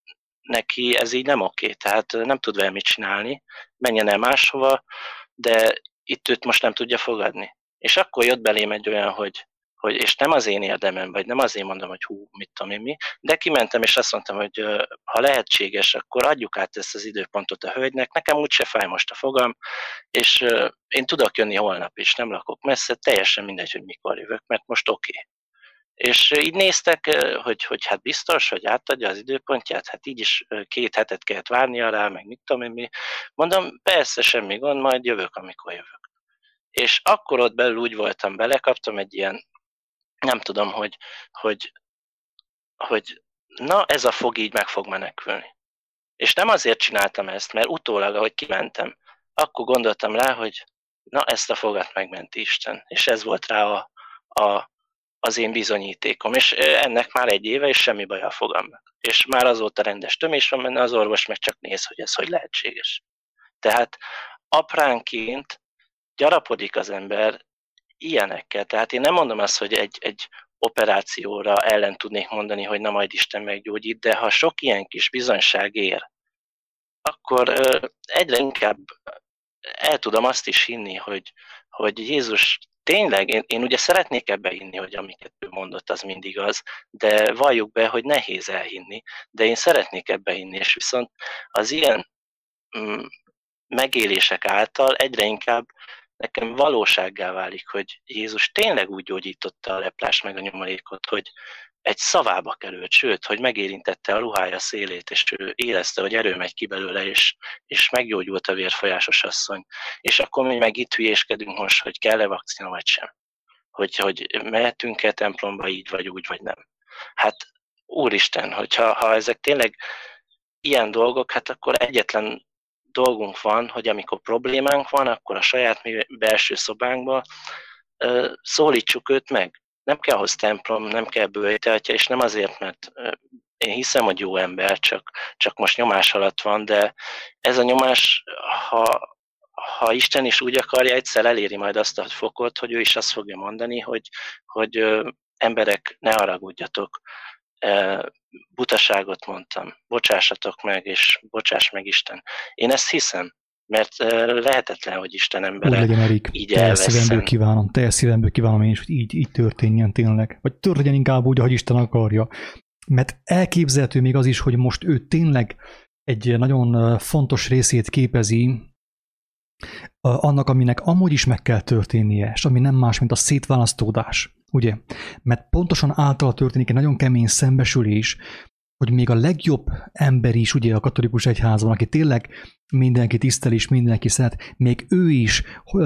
C: neki ez így nem oké, tehát nem tud vele mit csinálni, menjen el máshova, de itt őt most nem tudja fogadni. És akkor jött belém egy olyan, hogy, hogy és nem az én érdemem, vagy nem azért mondom, hogy hú, mit tudom én mi, de kimentem, és azt mondtam, hogy ha lehetséges, akkor adjuk át ezt az időpontot a hölgynek, nekem úgyse fáj most a fogam, és én tudok jönni holnap is, nem lakok messze, teljesen mindegy, hogy mikor jövök, mert most oké. Okay. És így néztek, hogy, hogy hát biztos, hogy átadja az időpontját, hát így is két hetet kellett várnia rá, meg mit tudom én mi. Mondom, persze, semmi gond, majd jövök, amikor jövök. És akkor ott belül úgy voltam bele, kaptam egy ilyen, nem tudom, hogy, hogy, hogy na, ez a fog így meg fog menekülni. És nem azért csináltam ezt, mert utólag, ahogy kimentem, akkor gondoltam rá, hogy na, ezt a fogat megmenti Isten. És ez volt rá a, a, az én bizonyítékom. És ennek már egy éve, és semmi baj a fogamnak. És már azóta rendes tömés van benne, az orvos meg csak néz, hogy ez hogy lehetséges. Tehát apránként gyarapodik az ember ilyenekkel. Tehát én nem mondom azt, hogy egy, egy operációra ellen tudnék mondani, hogy na majd Isten meggyógyít, de ha sok ilyen kis bizonyság ér, akkor egyre inkább el tudom azt is hinni, hogy, hogy Jézus tényleg, én, én ugye szeretnék ebbe hinni, hogy amiket ő mondott, az mindig az, de valljuk be, hogy nehéz elhinni, de én szeretnék ebbe hinni, és viszont az ilyen mm, megélések által egyre inkább nekem valósággá válik, hogy Jézus tényleg úgy gyógyította a leprást meg a nyomorékot, hogy egy szavába került, sőt, hogy megérintette a ruhája szélét, és ő érezte, hogy erő megy ki belőle, és, és meggyógyult a vérfolyásos asszony. És akkor mi meg itt hülyéskedünk most, hogy kell-e vakcina, vagy sem. Hogy, hogy mehetünk-e templomba így, vagy úgy, vagy nem. Hát úristen, hogyha ha ezek tényleg ilyen dolgok, hát akkor egyetlen dolgunk van, hogy amikor problémánk van, akkor a saját belső szobánkba szólítsuk őt meg. Nem kell ahhoz templom, nem kell bőjteltje, és nem azért, mert én hiszem, hogy jó ember, csak, csak most nyomás alatt van, de ez a nyomás, ha, ha Isten is úgy akarja, egyszer eléri majd azt a fokot, hogy ő is azt fogja mondani, hogy, hogy emberek, ne haragudjatok, butaságot mondtam, bocsássatok meg, és bocsáss meg Isten. Én ezt hiszem, mert lehetetlen, hogy Isten embere
A: úgy legyen, Erik,
C: így
A: teljes szívemből kívánom, teljes szívemből kívánom én is, hogy így, így történjen tényleg. Vagy történjen inkább úgy, ahogy Isten akarja. Mert elképzelhető még az is, hogy most ő tényleg egy nagyon fontos részét képezi annak, aminek amúgy is meg kell történnie, és ami nem más, mint a szétválasztódás. Ugye? Mert pontosan által történik egy nagyon kemény szembesülés, hogy még a legjobb ember is, ugye a katolikus egyházban, aki tényleg mindenki tisztel és mindenki szeret, még ő is,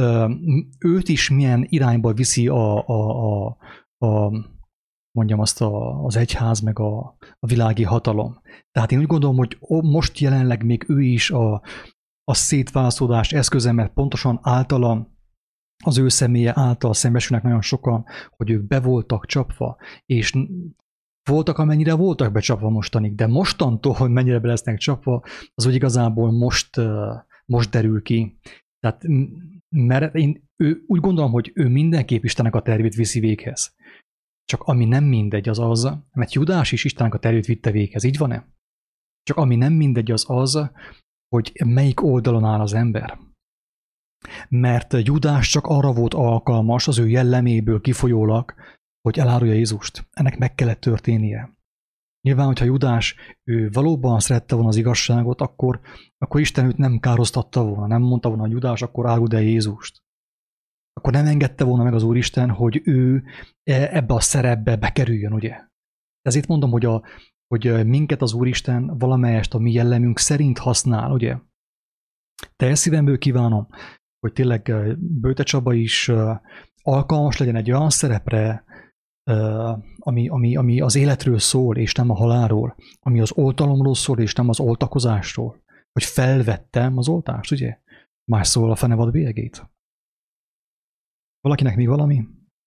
A: őt is milyen irányba viszi a, a, a, a mondjam azt a, az egyház, meg a, a világi hatalom. Tehát én úgy gondolom, hogy most jelenleg még ő is a, a szétválasztódás eszköze, mert pontosan általa, az ő személye által szembesülnek nagyon sokan, hogy ők be voltak csapva, és voltak, amennyire voltak becsapva mostanig, de mostantól, hogy mennyire be lesznek csapva, az úgy igazából most, most derül ki. Tehát Mert én ő, úgy gondolom, hogy ő mindenképp Istennek a tervét viszi véghez. Csak ami nem mindegy az az, mert Judás is Istennek a tervét vitte véghez, így van-e? Csak ami nem mindegy az az, hogy melyik oldalon áll az ember. Mert Judás csak arra volt alkalmas az ő jelleméből kifolyólag, hogy elárulja Jézust. Ennek meg kellett történnie. Nyilván, hogyha Judás ő valóban szerette volna az igazságot, akkor, akkor Isten őt nem károsztatta volna, nem mondta volna, hogy Judás, akkor áruld el Jézust. Akkor nem engedte volna meg az Úristen, hogy ő ebbe a szerepbe bekerüljön, ugye? Ezért mondom, hogy, a, hogy minket az Úristen valamelyest a mi jellemünk szerint használ, ugye? Teljes szívemből kívánom, hogy tényleg Böjte Csaba is alkalmas legyen egy olyan szerepre, ami, ami, ami az életről szól, és nem a halálról, ami az oltalomról szól, és nem az oltakozásról, hogy felvettem az oltást, ugye? Más szól a fenevad bélyegét. Valakinek még valami?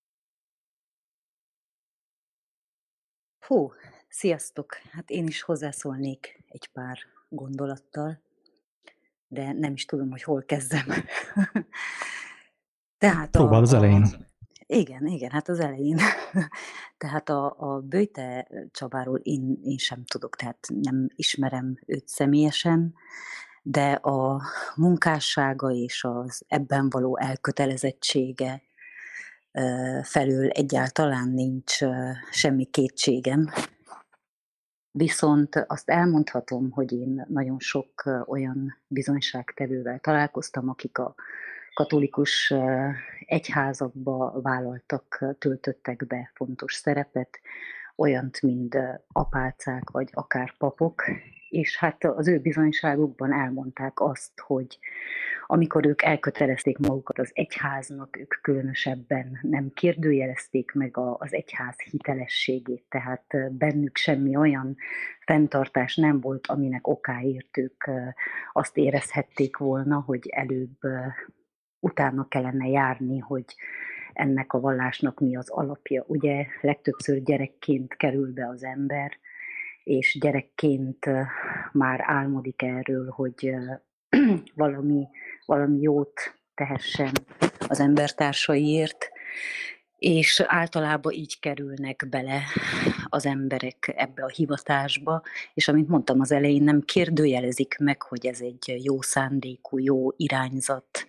D: Hú, sziasztok! Hát én is hozzászólnék egy pár gondolattal, de nem is tudom, hogy hol kezdem. Tehát
A: Próbáld az elején.
D: A, igen, igen, hát az elején. Tehát a, a Böjte Csabáról én, én sem tudok, tehát nem ismerem őt személyesen, de a munkássága és az ebben való elkötelezettsége felől egyáltalán nincs semmi kétségem. Viszont azt elmondhatom, hogy én nagyon sok olyan bizonyságtevővel találkoztam, akik a katolikus egyházakba vállaltak, töltöttek be fontos szerepet, olyant, mint apácák vagy akár papok, és hát az ő bizonyságukban elmondták azt, hogy amikor ők elkötelezték magukat az egyháznak, ők különösebben nem kérdőjelezték meg az egyház hitelességét, tehát bennük semmi olyan fenntartás nem volt, aminek okáért ők azt érezhették volna, hogy előbb utána kellene járni, hogy ennek a vallásnak mi az alapja. Ugye legtöbbször gyerekként kerül be az ember, és gyerekként már álmodik erről, hogy valami, valami jót tehessen az embertársaiért, és általában így kerülnek bele az emberek ebbe a hivatásba, és amint mondtam az elején, nem kérdőjelezik meg, hogy ez egy jó szándékú, jó irányzat,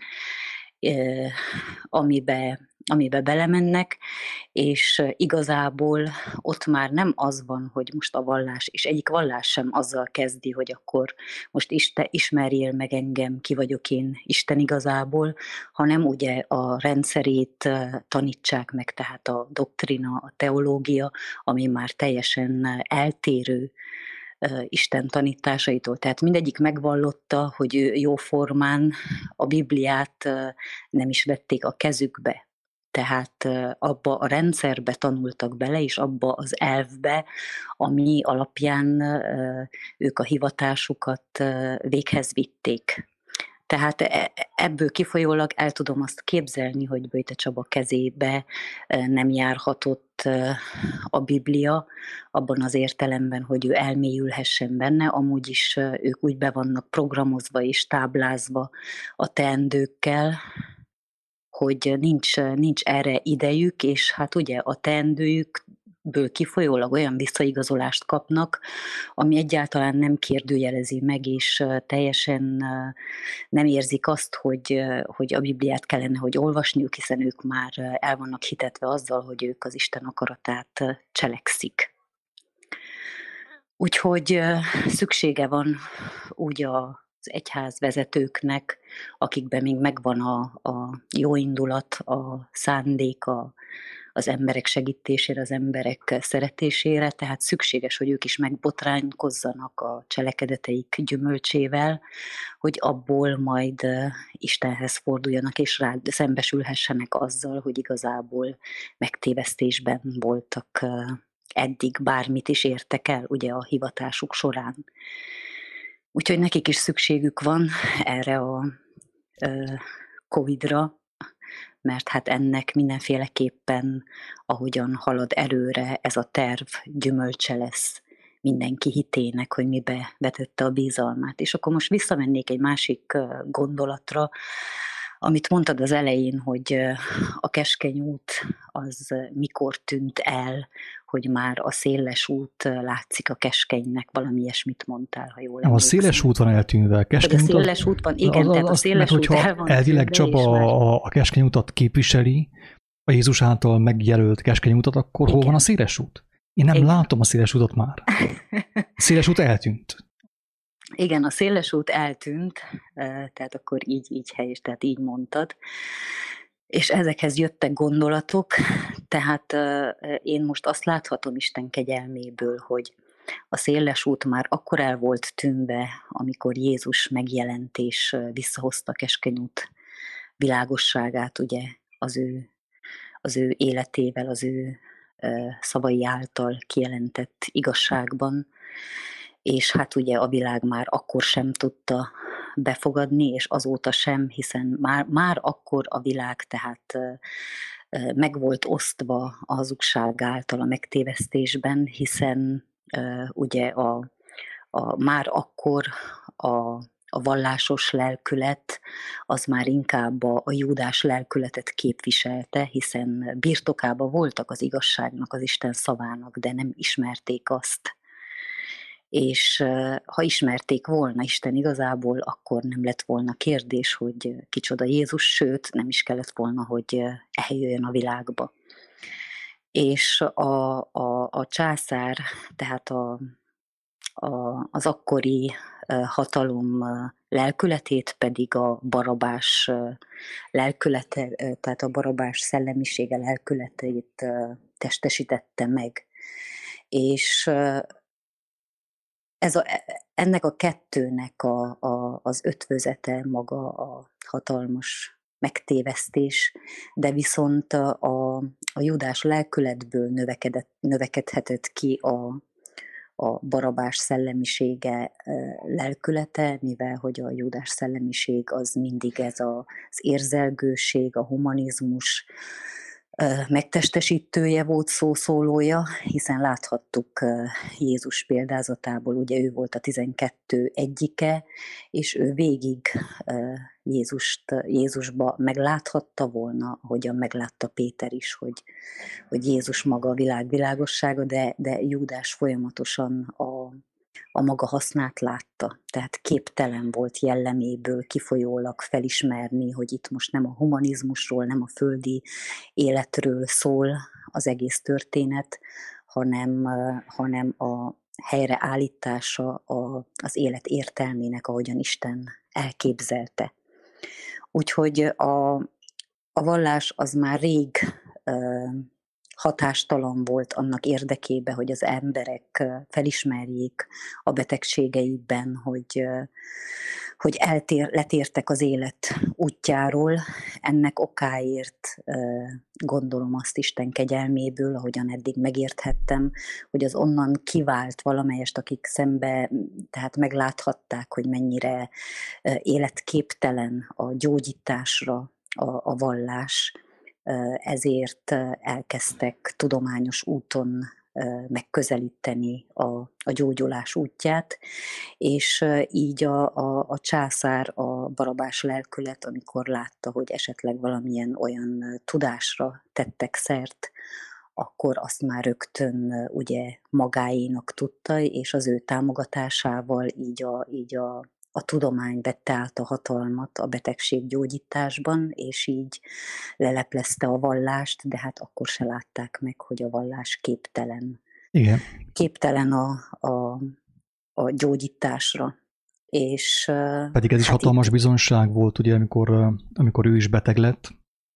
D: amibe, amibe belemennek, és igazából ott már nem az van, hogy most a vallás, és egyik vallás sem azzal kezdi, hogy akkor most Isten, ismerjél meg engem, ki vagyok én Isten igazából, hanem ugye a rendszerét tanítsák meg, tehát a doktrina, a teológia, ami már teljesen eltérő Isten tanításaitól. Tehát mindegyik megvallotta, hogy jóformán a Bibliát nem is vették a kezükbe. Tehát abba a rendszerbe tanultak bele, és abba az elvbe, ami alapján ők a hivatásukat véghez vitték. Tehát ebből kifolyólag el tudom azt képzelni, hogy Böjte Csaba kezébe nem járhatott a Biblia, abban az értelemben, hogy ő elmélyülhessen benne, amúgy is ők úgy be vannak programozva és táblázva a teendőkkel, hogy nincs, nincs erre idejük, és hát ugye a teendőjükből kifolyólag olyan visszaigazolást kapnak, ami egyáltalán nem kérdőjelezi meg, és teljesen nem érzik azt, hogy, hogy a Bibliát kellene, hogy olvasniuk, hiszen ők már el vannak hitetve azzal, hogy ők az Isten akaratát cselekszik. Úgyhogy szüksége van úgy a az egyház vezetőknek, akikben még megvan a, a jó indulat, a szándék, a, az emberek segítésére, az emberek szeretésére, tehát szükséges, hogy ők is megbotránkozzanak a cselekedeteik gyümölcsével, hogy abból majd Istenhez forduljanak, és rá szembesülhessenek azzal, hogy igazából megtévesztésben voltak eddig, bármit is értek el ugye a hivatásuk során. Úgyhogy nekik is szükségük van erre a Covidra, mert hát ennek mindenféleképpen, ahogyan halad előre, ez a terv gyümölcse lesz mindenki hitének, hogy mibe vetette a bizalmát. És akkor most visszamennék egy másik gondolatra, amit mondtad az elején, hogy a keskeny út az mikor tűnt el, hogy már a széles út látszik a keskenynek, valami ilyesmit mondtál, ha jól
A: emlékszem. A széles út van eltűnve.
D: A keskeny a széles út van, igen, az, tehát a széles út el van
A: elvileg Csaba a, a keskeny utat képviseli, a Jézus által megjelölt keskeny utat, akkor igen. Hol van a széles út? Én nem igen. látom a széles utat már. A széles út eltűnt.
D: Igen, a széles út eltűnt, tehát akkor így, így helyes, tehát így mondtad. És ezekhez jöttek gondolatok, tehát én most azt láthatom Isten kegyelméből, hogy a széles út már akkor el volt tűnve, amikor Jézus megjelent és visszahozta a keskeny út világosságát, ugye az ő, az ő életével, az ő szavai által kijelentett igazságban, és hát ugye a világ már akkor sem tudta befogadni, és azóta sem, hiszen már, már akkor a világ tehát meg volt osztva a hazugság által a megtévesztésben, hiszen ugye a, a, már akkor a, a vallásos lelkület az már inkább a, a júdás lelkületet képviselte, hiszen birtokában voltak az igazságnak, az Isten szavának, de nem ismerték azt. És ha ismerték volna Isten igazából, akkor nem lett volna kérdés, hogy kicsoda Jézus, sőt, nem is kellett volna, hogy eljöjjön a világba. És a, a, a császár, tehát a, a, az akkori hatalom lelkületét pedig a Barabás lelkülete, tehát a Barabás szellemisége lelkületét testesítette meg. És Ez a, ennek a kettőnek a, a, az ötvözete maga a hatalmas megtévesztés, de viszont a, a judás lelkületből növekedett, növekedhetett ki a, a Barabás szellemisége lelkülete, mivel hogy a judás szellemiség az mindig ez a, az érzelgőség, a humanizmus megtestesítője volt, szószólója, hiszen láthattuk Jézus példázatából, ugye ő volt a tizenkettő egyike, és ő végig Jézust, Jézusba megláthatta volna, ahogyan meglátta Péter is, hogy, hogy Jézus maga a világ világossága, de, de Júdás folyamatosan a, a maga hasznát látta. Tehát képtelen volt jelleméből kifolyólag felismerni, hogy itt most nem a humanizmusról, nem a földi életről szól az egész történet, hanem, hanem a helyreállítása a, az élet értelmének, ahogyan Isten elképzelte. Úgyhogy a, a vallás az már rég hatástalan volt annak érdekében, hogy az emberek felismerjék a betegségeikben, hogy, hogy eltér, letértek az élet útjáról. Ennek okáért gondolom azt Isten kegyelméből, ahogyan eddig megérthettem, hogy az onnan kivált valamelyest, akik szembe, tehát megláthatták, hogy mennyire életképtelen a gyógyításra a, a vallás, ezért elkezdtek tudományos úton megközelíteni a, a gyógyulás útját, és így a, a, a császár, a Barabás lelkület, amikor látta, hogy esetleg valamilyen olyan tudásra tettek szert, akkor azt már rögtön ugye magáénak tudta, és az ő támogatásával így a, így a A tudomány vette át a hatalmat a betegséggyógyításban, és így leleplezte a vallást, de hát akkor se látták meg, hogy a vallás képtelen.
A: Igen.
D: Képtelen a, a, a gyógyításra. És,
A: Pedig ez is hát hatalmas itt... bizonyság volt, ugye, amikor, amikor ő is beteg lett,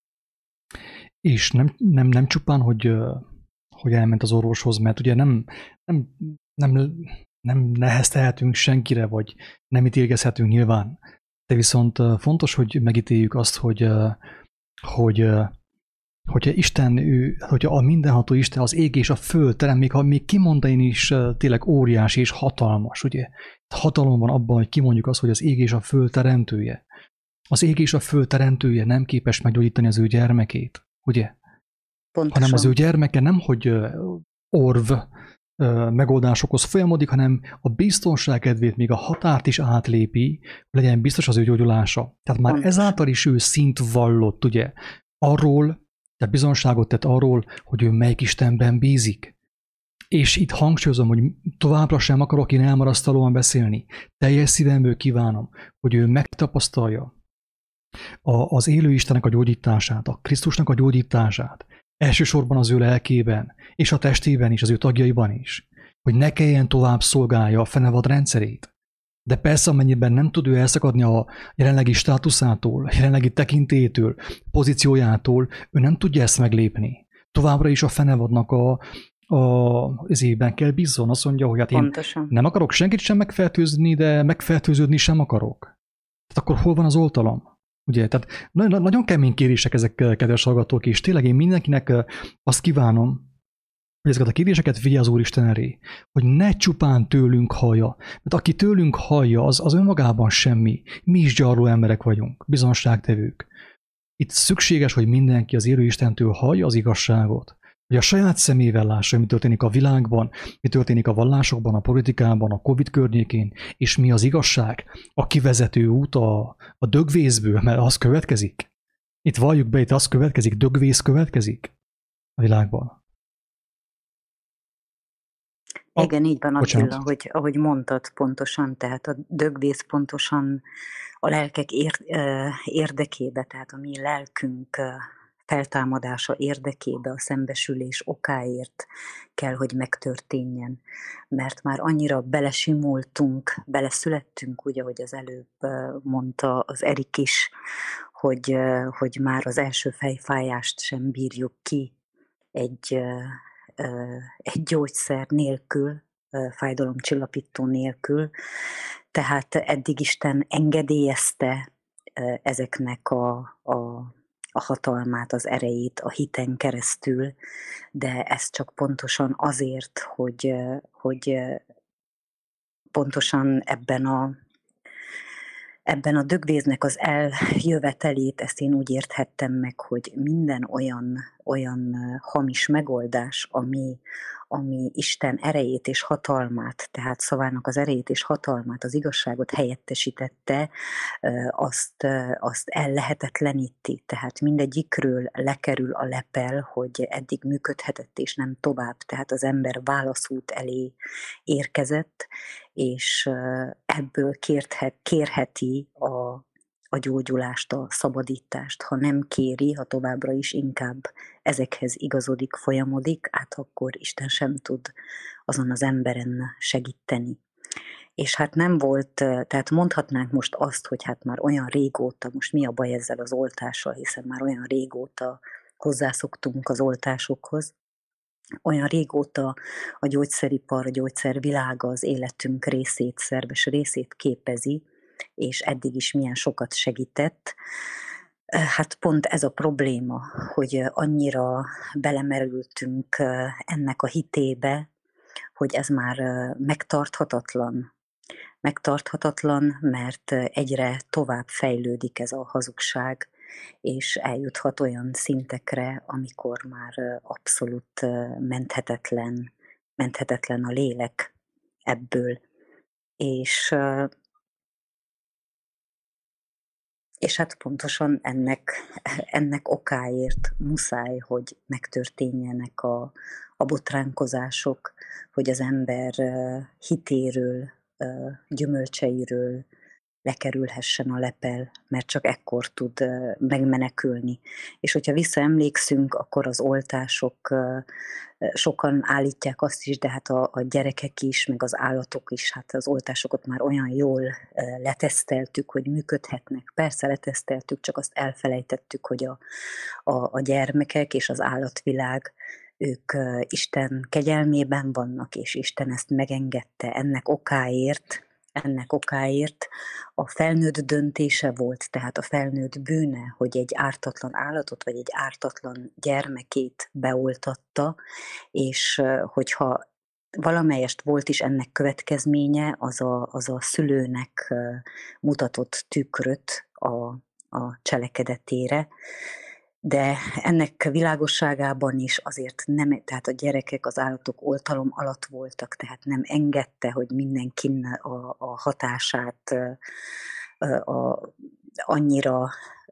A: és nem, nem, nem csupán, hogy, hogy elment az orvoshoz, mert ugye nem, nem, nem nem neheztelhetünk senkire, vagy nem ítélkezhetünk nyilván. De viszont fontos, hogy megítéljük azt, hogy, hogy hogyha Isten, ő, hogyha a mindenható Isten, az ég és a föld terem, még ha még kimondani is tényleg óriási és hatalmas, ugye? Hatalom van abban, hogy kimondjuk azt, hogy az ég és a föld teremtője. Az ég és a föld teremtője nem képes meggyógyítani az ő gyermekét, ugye? Pontosan. Hanem az ő gyermeke nem, hogy orv, megoldásokhoz folyamodik, hanem a biztonság kedvéért még a határt is átlépi, hogy legyen biztos az ő gyógyulása. Tehát már
D: Pontos.
A: ezáltal is ő szint vallott, ugye, arról, tehát bizonságot tett arról, hogy ő melyik Istenben bízik. És itt hangsúlyozom, hogy továbbra sem akarok én elmarasztalóan beszélni. Teljes szívemből kívánom, hogy ő megtapasztalja a, az élő Istennek a gyógyítását, a Krisztusnak a gyógyítását, elsősorban az ő lelkében, és a testében is, az ő tagjaiban is, hogy ne kelljen tovább szolgálja a fenevad rendszerét. De persze, amennyiben nem tud ő elszakadni a jelenlegi státuszától, a jelenlegi tekintélytől, pozíciójától, ő nem tudja ezt meglépni. Továbbra is a fenevadnak a, a, az évben kell bízzon. Azt mondja, hogy hát én
D: Pontosan.
A: nem akarok senkit sem megfertőzni, de megfertőződni sem akarok. Tehát akkor hol van az oltalom? Ugye, tehát nagyon, nagyon kemény kérések ezek, kedves hallgatók, és tényleg én mindenkinek azt kívánom, hogy ezeket a kéréseket vigye az Úristen elé, hogy ne csupán tőlünk hallja, mert aki tőlünk hallja, az, az önmagában semmi. Mi is gyarló emberek vagyunk, bizonságtevők. Itt szükséges, hogy mindenki az élő Istentől hallja az igazságot, hogy a saját szemével lássa, mi történik a világban, mi történik a vallásokban, a politikában, a Covid környékén, és mi az igazság, a kivezető út a, a dögvészből, mert az következik. Itt valljuk be, itt az következik, dögvész következik a világban.
D: A, Igen, így van,
A: bocsánat.
D: Attila, hogy, ahogy mondtad pontosan, tehát a dögvész pontosan a lelkek ér, érdekébe, tehát a mi lelkünk feltámadása érdekébe, a szembesülés okáért kell, hogy megtörténjen. Mert már annyira belesimultunk, beleszülettünk, úgy, ahogy az előbb mondta az Erik is, hogy, hogy már az első fejfájást sem bírjuk ki egy, egy gyógyszer nélkül, fájdalomcsillapító nélkül. Tehát eddig Isten engedélyezte ezeknek a, a a hatalmát, az erejét a hiten keresztül, de ez csak pontosan azért, hogy, hogy pontosan ebben a, ebben a dögvésznek az eljövetelét, ezt én úgy érthettem meg, hogy minden olyan, olyan hamis megoldás, ami, ami Isten erejét és hatalmát, tehát szavának az erejét és hatalmát, az igazságot helyettesítette, azt, azt ellehetetleníti. Tehát mindegyikről lekerül a lepel, hogy eddig működhetett és nem tovább. Tehát az ember válaszút elé érkezett, és ebből kérhet, kérheti a a gyógyulást, a szabadítást. Ha nem kéri, ha továbbra is inkább ezekhez igazodik, folyamodik, át akkor Isten sem tud azon az emberen segíteni. És hát nem volt, tehát mondhatnánk most azt, hogy hát már olyan régóta, most mi a baj ezzel az oltással, hiszen már olyan régóta hozzászoktunk az oltásokhoz, olyan régóta a gyógyszeripar, a gyógyszervilága az életünk részét, szerves részét képezi, és eddig is milyen sokat segített. Hát pont ez a probléma, hogy annyira belemerültünk ennek a hitébe, hogy ez már megtarthatatlan. Megtarthatatlan, mert egyre tovább fejlődik ez a hazugság, és eljuthat olyan szintekre, amikor már abszolút menthetetlen, menthetetlen a lélek ebből. És És hát pontosan ennek, ennek okáért muszáj, hogy megtörténjenek a, a botránkozások, hogy az ember hitéről, gyümölcseiről lekerülhessen a lepel, mert csak ekkor tud megmenekülni. És hogyha visszaemlékszünk, akkor az oltások, sokan állítják azt is, de hát a, a gyerekek is, meg az állatok is, hát az oltásokat már olyan jól leteszteltük, hogy működhetnek. Persze leteszteltük, csak azt elfelejtettük, hogy a, a, a gyermekek és az állatvilág, ők Isten kegyelmében vannak, és Isten ezt megengedte ennek okáért, ennek okáért a felnőtt döntése volt, tehát a felnőtt bűne, hogy egy ártatlan állatot, vagy egy ártatlan gyermekét beoltatta, és hogyha valamelyest volt is ennek következménye, az a, az a szülőnek mutatott tükröt a, a cselekedetére, de ennek világosságában is azért nem, tehát a gyerekek, az állatok oltalom alatt voltak, tehát nem engedte, hogy mindenkin a, a hatását a, a, annyira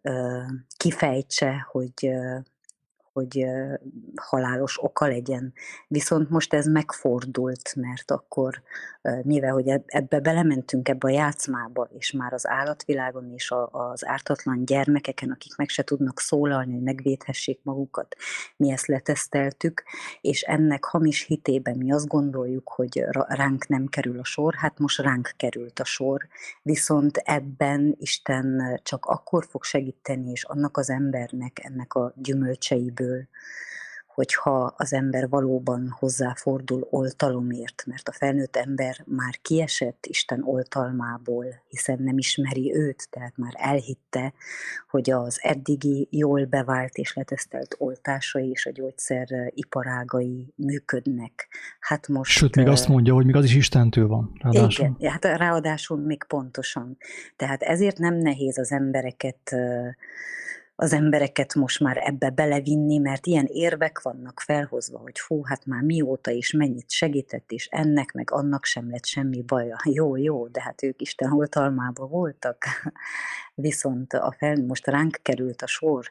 D: kifejtse, hogy hogy halálos oka legyen. Viszont most ez megfordult, mert akkor, mivel hogy ebbe belementünk ebbe a játszmába, és már az állatvilágon és az ártatlan gyermekeken, akik meg se tudnak szólalni, hogy megvédhessék magukat, mi ezt leteszteltük, és ennek hamis hitében mi azt gondoljuk, hogy ránk nem kerül a sor, hát most ránk került a sor, viszont ebben Isten csak akkor fog segíteni, és annak az embernek, ennek a gyümölcseiből, hogyha az ember valóban hozzáfordul oltalomért, mert a felnőtt ember már kiesett Isten oltalmából, hiszen nem ismeri őt, tehát már elhitte, hogy az eddigi jól bevált és letesztelt oltásai és a gyógyszer iparágai működnek. Hát most,
A: Sőt, még azt mondja, hogy még az is Istentől van.
D: Ráadásul. Igen, hát ráadásul még pontosan. Tehát ezért nem nehéz az embereket az embereket most már ebbe belevinni, mert ilyen érvek vannak felhozva, hogy fú, hát már mióta is mennyit segített, és ennek meg annak sem lett semmi baja. Jó, jó, de hát ők Isten oltalmában voltak. Viszont a fel, most ránk került a sor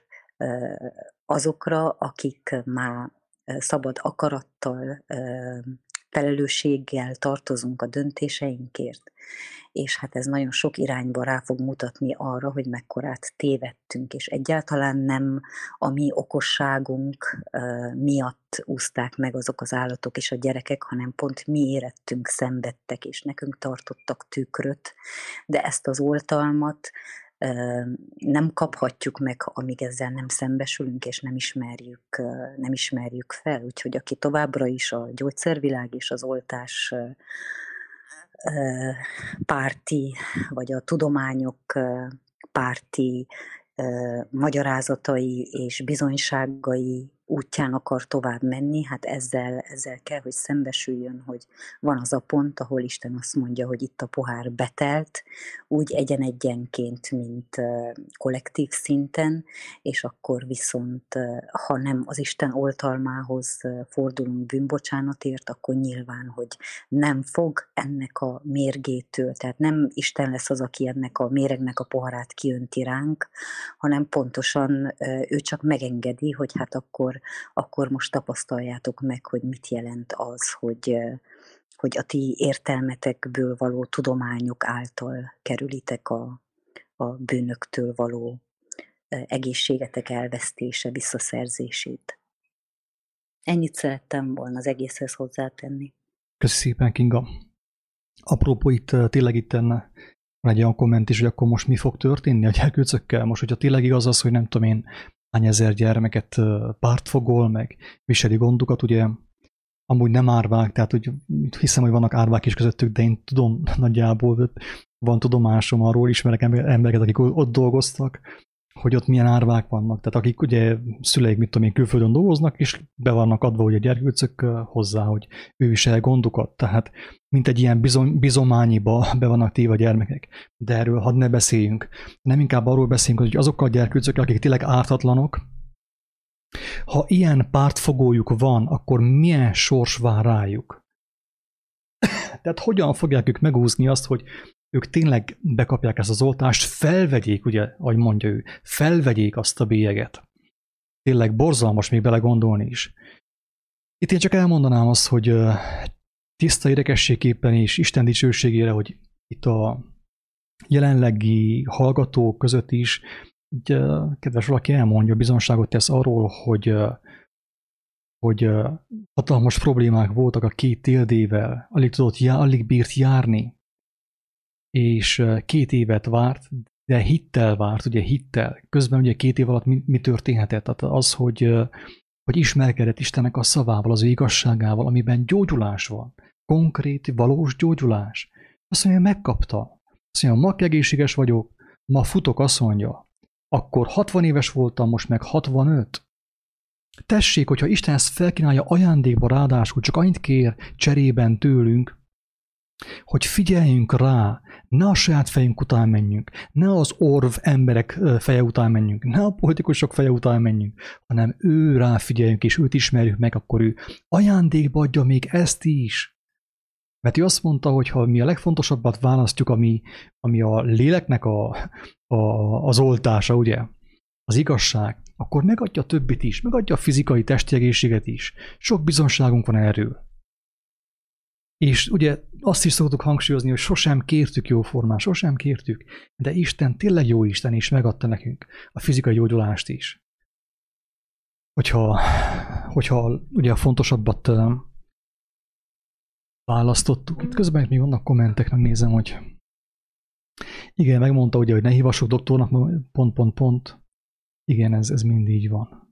D: azokra, akik már szabad akarattal, felelősséggel tartozunk a döntéseinkért, és hát ez nagyon sok irányba rá fog mutatni arra, hogy mekkorát tévedtünk, és egyáltalán nem a mi okosságunk uh, miatt úszták meg azok az állatok és a gyerekek, hanem pont mi érettünk, szenvedtek, és nekünk tartottak tükröt, de ezt az oltalmat uh, nem kaphatjuk meg, amíg ezzel nem szembesülünk, és nem ismerjük, uh, nem ismerjük fel. Úgyhogy aki továbbra is a gyógyszervilág és az oltás uh, párti, vagy a tudományok párti magyarázatai és bizonyságai útján akar tovább menni, hát ezzel, ezzel kell, hogy szembesüljön, hogy van az a pont, ahol Isten azt mondja, hogy itt a pohár betelt, úgy egyen-egyenként, mint kollektív szinten, és akkor viszont, ha nem az Isten oltalmához fordulunk bűnbocsánatért, akkor nyilván, hogy nem fog ennek a mérgétől, tehát nem Isten lesz az, aki ennek a méregnek a poharát kiönti ránk, hanem pontosan ő csak megengedi, hogy hát akkor akkor most tapasztaljátok meg, hogy mit jelent az, hogy, hogy a ti értelmetekből való tudományok által kerülitek a, a bűnöktől való egészségetek elvesztése, visszaszerzését. Ennyit szerettem volna az egészhez hozzátenni.
A: Köszönöm szépen, Kinga. Apropó, itt tényleg itt van egy olyan komment is, hogy akkor most mi fog történni a gyerkőcökkel? Most, hogyha tényleg igaz az, hogy nem tudom én, hány ezer gyermeket pártfogol, meg viseli gondokat, ugye amúgy nem árvák, tehát hogy hiszem, hogy vannak árvák is közöttük, de én tudom nagyjából, van tudomásom arról, ismerek embereket, akik ott dolgoztak, hogy ott milyen árvák vannak, tehát akik ugye szüleik, mit tudom én, külföldön dolgoznak, és be vannak adva ugye a gyerkőcök hozzá, hogy ő visel gondokat, tehát mint egy ilyen bizony, bizományiba be vannak téve a gyermekek. De erről hadd ne beszéljünk. Nem inkább arról beszéljünk, hogy azokkal a gyerkőcök, akik tényleg ártatlanok, ha ilyen pártfogójuk van, akkor milyen sors vár rájuk? Tehát hogyan fogják ők megúzni azt, hogy ők tényleg bekapják ezt az oltást, felvegyék, ugye, ahogy mondja ő, felvegyék azt a bélyeget. Tényleg borzalmas még belegondolni is. Itt én csak elmondanám azt, hogy tiszta érdekességképpen és Isten dicsőségére, hogy itt a jelenlegi hallgatók között is, így, kedves valaki elmondja, bizonságot tesz arról, hogy, hogy hatalmas problémák voltak a két téldével, alig tudott, já, alig bírt járni, és két évet várt, de hittel várt, ugye hittel. Közben ugye két év alatt mi, mi történhetett? Tehát az, hogy, hogy ismerkedett Istennek a szavával, az ő igazságával, amiben gyógyulás van. Konkrét, valós gyógyulás. Azt mondja, megkapta. Azt mondja, ma egészséges vagyok, ma futok, azt mondja. Akkor hatvan éves voltam, most meg hatvanöt. Tessék, hogyha Isten ezt felkínálja ajándékba, ráadásul csak annyit kér cserében tőlünk, hogy figyeljünk rá, ne a saját fejünk után menjünk, ne az orv emberek feje után menjünk, ne a politikusok feje után menjünk, hanem ő rá figyeljünk, és őt ismerjük meg, akkor ő ajándékba adja még ezt is. Mert ő azt mondta, hogy ha mi a legfontosabbat választjuk, ami, ami a léleknek a, a, az oltása, ugye, az igazság, akkor megadja a többit is, megadja a fizikai testi egészséget is. Sok bizonságunk van erről. És ugye azt is szoktuk hangsúlyozni, hogy sosem kértük jóformán, sosem kértük, de Isten tényleg jó Isten, és megadta nekünk a fizikai gyógyulást is. Hogyha, hogyha ugye a fontosabbat választottuk. Itt közben még vannak kommentek, megnézem, hogy igen, megmondta ugye, hogy ne hívassuk doktornak, pont, pont, pont. Igen, ez, ez mind így van.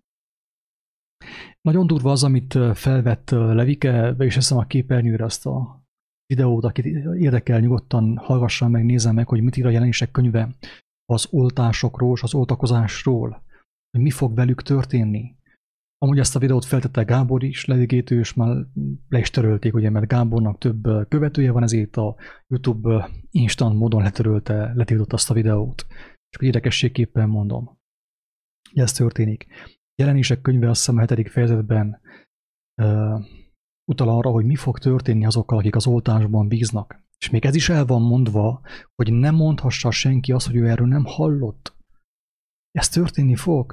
A: Nagyon durva az, amit felvett Levike, be is eszem a képernyőre azt a videót, akit érdekel, nyugodtan hallgassam meg, nézem meg, hogy mit ír a Jelenések könyve az oltásokról és az oltakozásról, hogy mi fog velük történni. Amúgy ezt a videót feltette Gábor is, Levigétől, és már le is törölték, ugye, mert Gábornak több követője van, ezért a YouTube instant módon letörölte, letiltott azt a videót. Csak érdekességképpen mondom, hogy ez történik. Jelenések könyve azt hiszem a hetedik fejezetben uh, utal arra, hogy mi fog történni azokkal, akik az oltásban bíznak. És még ez is el van mondva, hogy nem mondhassa senki azt, hogy ő erről nem hallott. Ez történni fog.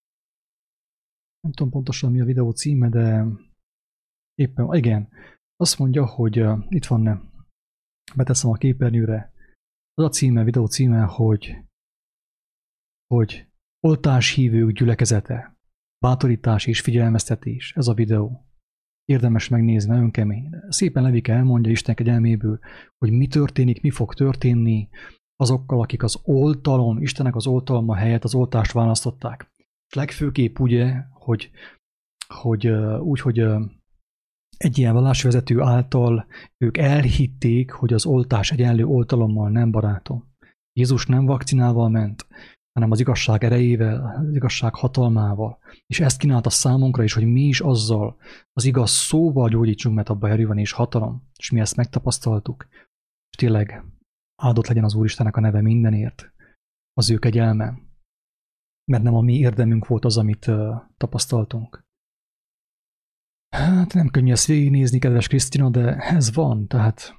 A: Nem tudom pontosan, mi a videó címe, de éppen, igen, azt mondja, hogy uh, itt van, nem. Beteszem a képernyőre. Az a címe, videó címe, hogy, hogy oltáshívők gyülekezete. Bátorítás és figyelmeztetés. Ez a videó. Érdemes megnézni, nagyon kemény. Szépen Levike elmondja Isten kegyelméből, hogy mi történik, mi fog történni azokkal, akik az oltalom, Istennek az oltalma helyett az oltást választották. Legfőképp ugye, hogy, hogy úgy, hogy egy ilyen vallásvezető által ők elhitték, hogy az oltás egyenlő oltalommal, nem, barátom. Jézus nem vakcinával ment, hanem az igazság erejével, az igazság hatalmával. És ezt kínálta számunkra is, hogy mi is azzal, az igaz szóval gyógyítsunk, mert abban erő van és hatalom. És mi ezt megtapasztaltuk. És tényleg áldott legyen az Úristennek a neve mindenért, az ő kegyelme. Mert nem a mi érdemünk volt az, amit uh, tapasztaltunk. Hát nem könnyű ezt végignézni, kedves Krisztina, de ez van, tehát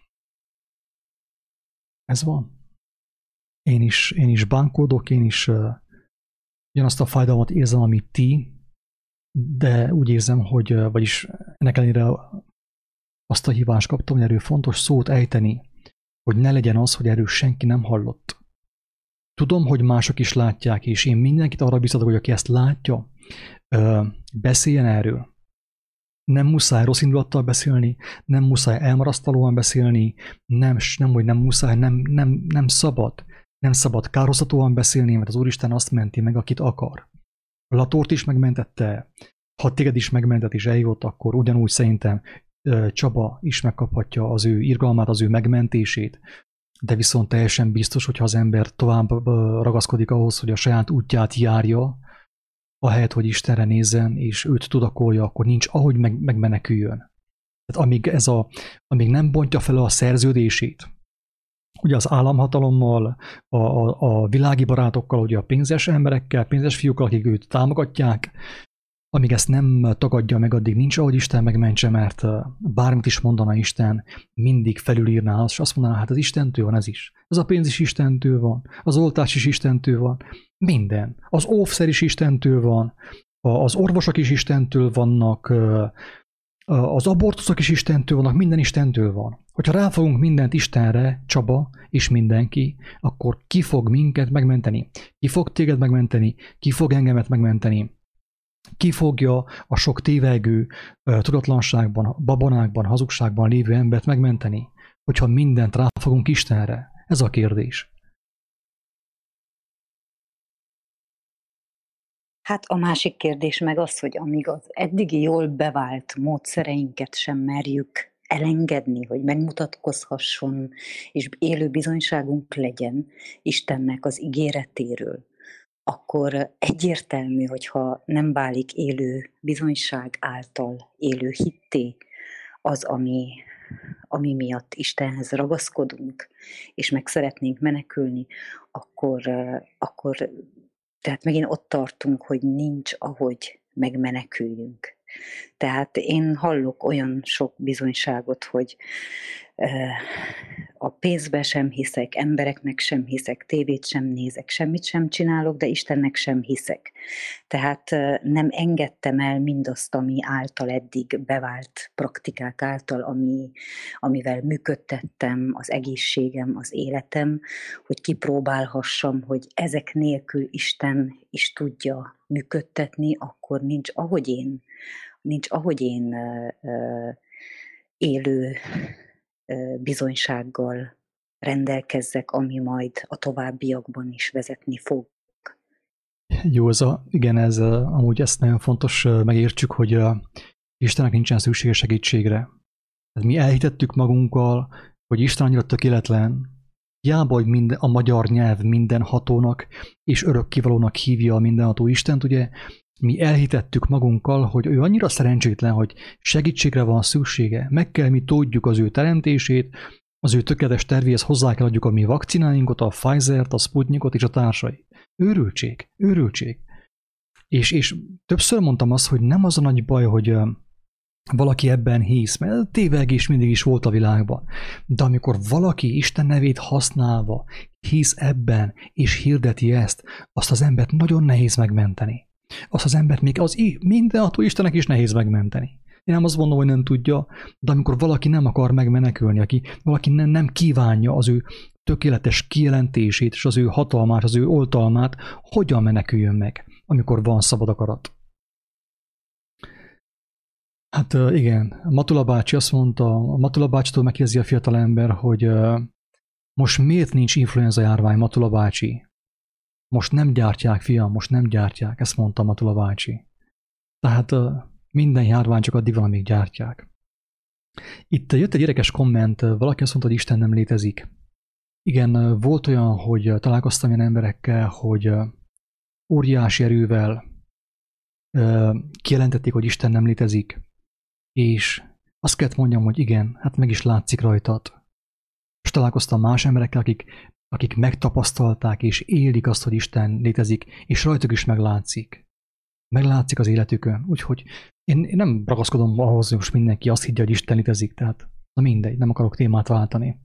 A: ez van. Én is, én is bánkódok, én is uh, ugyanazt a fájdalmat érzem, amit ti, de úgy érzem, hogy, uh, vagyis ennek ellenére azt a hívást kaptam, hogy erről fontos szót ejteni, hogy ne legyen az, hogy erről senki nem hallott. Tudom, hogy mások is látják, és én mindenkit arra biztatok, hogy aki ezt látja, uh, beszéljen erről. Nem muszáj rossz indulattal beszélni, nem muszáj elmarasztalóan beszélni, nem, nem hogy nem muszáj, nem, nem, nem szabad. Nem szabad kárhoztatóan beszélni, mert az Úristen azt menti meg, akit akar. A Latort is megmentette, ha téged is megmentett és eljött, akkor ugyanúgy szerintem Csaba is megkaphatja az ő irgalmát, az ő megmentését, de viszont teljesen biztos, hogyha az ember tovább ragaszkodik ahhoz, hogy a saját útját járja, ahelyett, hogy Istenre nézzen, és őt tudakolja, akkor nincs ahogy meg, megmeneküljön. Tehát amíg, ez a, amíg nem bontja fel a szerződését, ugye az államhatalommal, a, a, a világi barátokkal, ugye a pénzes emberekkel, pénzes fiúkkal, akik őt támogatják, amíg ezt nem tagadja meg, addig nincs, ahogy Isten megmentse, mert bármit is mondana Isten, mindig felülírná azt, és azt mondaná, hát az Istentől van ez is. Ez a pénz is Istentől van, az oltás is Istentől van, minden. Az óvszer is Istentől van, az orvosok is Istentől vannak, az abortuszok is Istentől vannak, minden Istentől van. Hogyha ráfogunk mindent Istenre, Csaba és mindenki, akkor ki fog minket megmenteni? Ki fog téged megmenteni? Ki fog engemet megmenteni? Ki fogja a sok tévegő, tudatlanságban, babonákban, hazugságban lévő embert megmenteni, hogyha mindent ráfogunk Istenre? Ez a kérdés.
D: Hát a másik kérdés meg az, hogy amíg az eddigi jól bevált módszereinket sem merjük elengedni, hogy megmutatkozhasson, és élő bizonyságunk legyen Istennek az ígéretéről, akkor egyértelmű, hogyha nem válik élő bizonyság által élő hitté az, ami ami miatt Istenhez ragaszkodunk, és meg szeretnénk menekülni, akkor, akkor tehát megint ott tartunk, hogy nincs, ahogy megmeneküljünk. Tehát én hallok olyan sok bizonyságot, hogy a pénzbe sem hiszek, embereknek sem hiszek, tévét sem nézek, semmit sem csinálok, de Istennek sem hiszek. Tehát nem engedtem el mindazt, ami által eddig bevált praktikák által, ami, amivel működtettem az egészségem, az életem, hogy kipróbálhassam, hogy ezek nélkül Isten is tudja működtetni, akkor nincs, ahogy én, nincs, ahogy én uh, élő bizonysággal rendelkezzek, ami majd a továbbiakban is vezetni fog.
A: Jó, ez a, igen, ez a, amúgy ezt nagyon fontos megértsük, hogy a Istennek nincsen szüksége segítségre. Mi elhitettük magunkkal, hogy Isten annyira tökéletlen, hiába, hogy minden, a magyar nyelv mindenhatónak és örökkivalónak hívja a mindenható Istent, ugye mi elhitettük magunkkal, hogy ő annyira szerencsétlen, hogy segítségre van szüksége. Meg kell mi tudjuk az ő teremtését, az ő tökéletes tervéhez hozzá kell adjuk a mi vakcináinkat, a Pfizer-t, a Sputnikot és a társai. Őrültség, őrültség. És, és többször mondtam azt, hogy nem az a nagy baj, hogy valaki ebben hisz, mert tévegés mindig is volt a világban. De amikor valaki Isten nevét használva hisz ebben, és hirdeti ezt, azt az embert nagyon nehéz megmenteni. Azt az embert még az mindenható Istennek is nehéz megmenteni. Én nem azt mondom, hogy nem tudja, de amikor valaki nem akar megmenekülni, aki valaki nem, nem kívánja az ő tökéletes kijelentését és az ő hatalmát, az ő oltalmát, hogyan meneküljön meg, amikor van szabad akarat. Hát igen, Matula bácsi azt mondta, a Matula bácsitól megkérdezi a fiatal ember, hogy most miért nincs influenza járvány, Matula bácsi? Most nem gyártják, fiam, most nem gyártják, ezt mondta Matula bácsi. Tehát minden járvány csak addig van, amíg gyártják. Itt jött egy érdekes komment, valaki azt mondta, hogy Isten nem létezik. Igen, volt olyan, hogy találkoztam ilyen emberekkel, hogy óriási erővel kijelentették, hogy Isten nem létezik, és azt kellett mondjam, hogy igen, hát meg is látszik rajtad. És találkoztam más emberekkel, akik, akik megtapasztalták és élik azt, hogy Isten létezik, és rajtuk is meglátszik. Meglátszik az életükön. Úgyhogy én, én nem ragaszkodom ahhoz, hogy most mindenki azt higgye, hogy Isten létezik, tehát na mindegy, nem akarok témát váltani.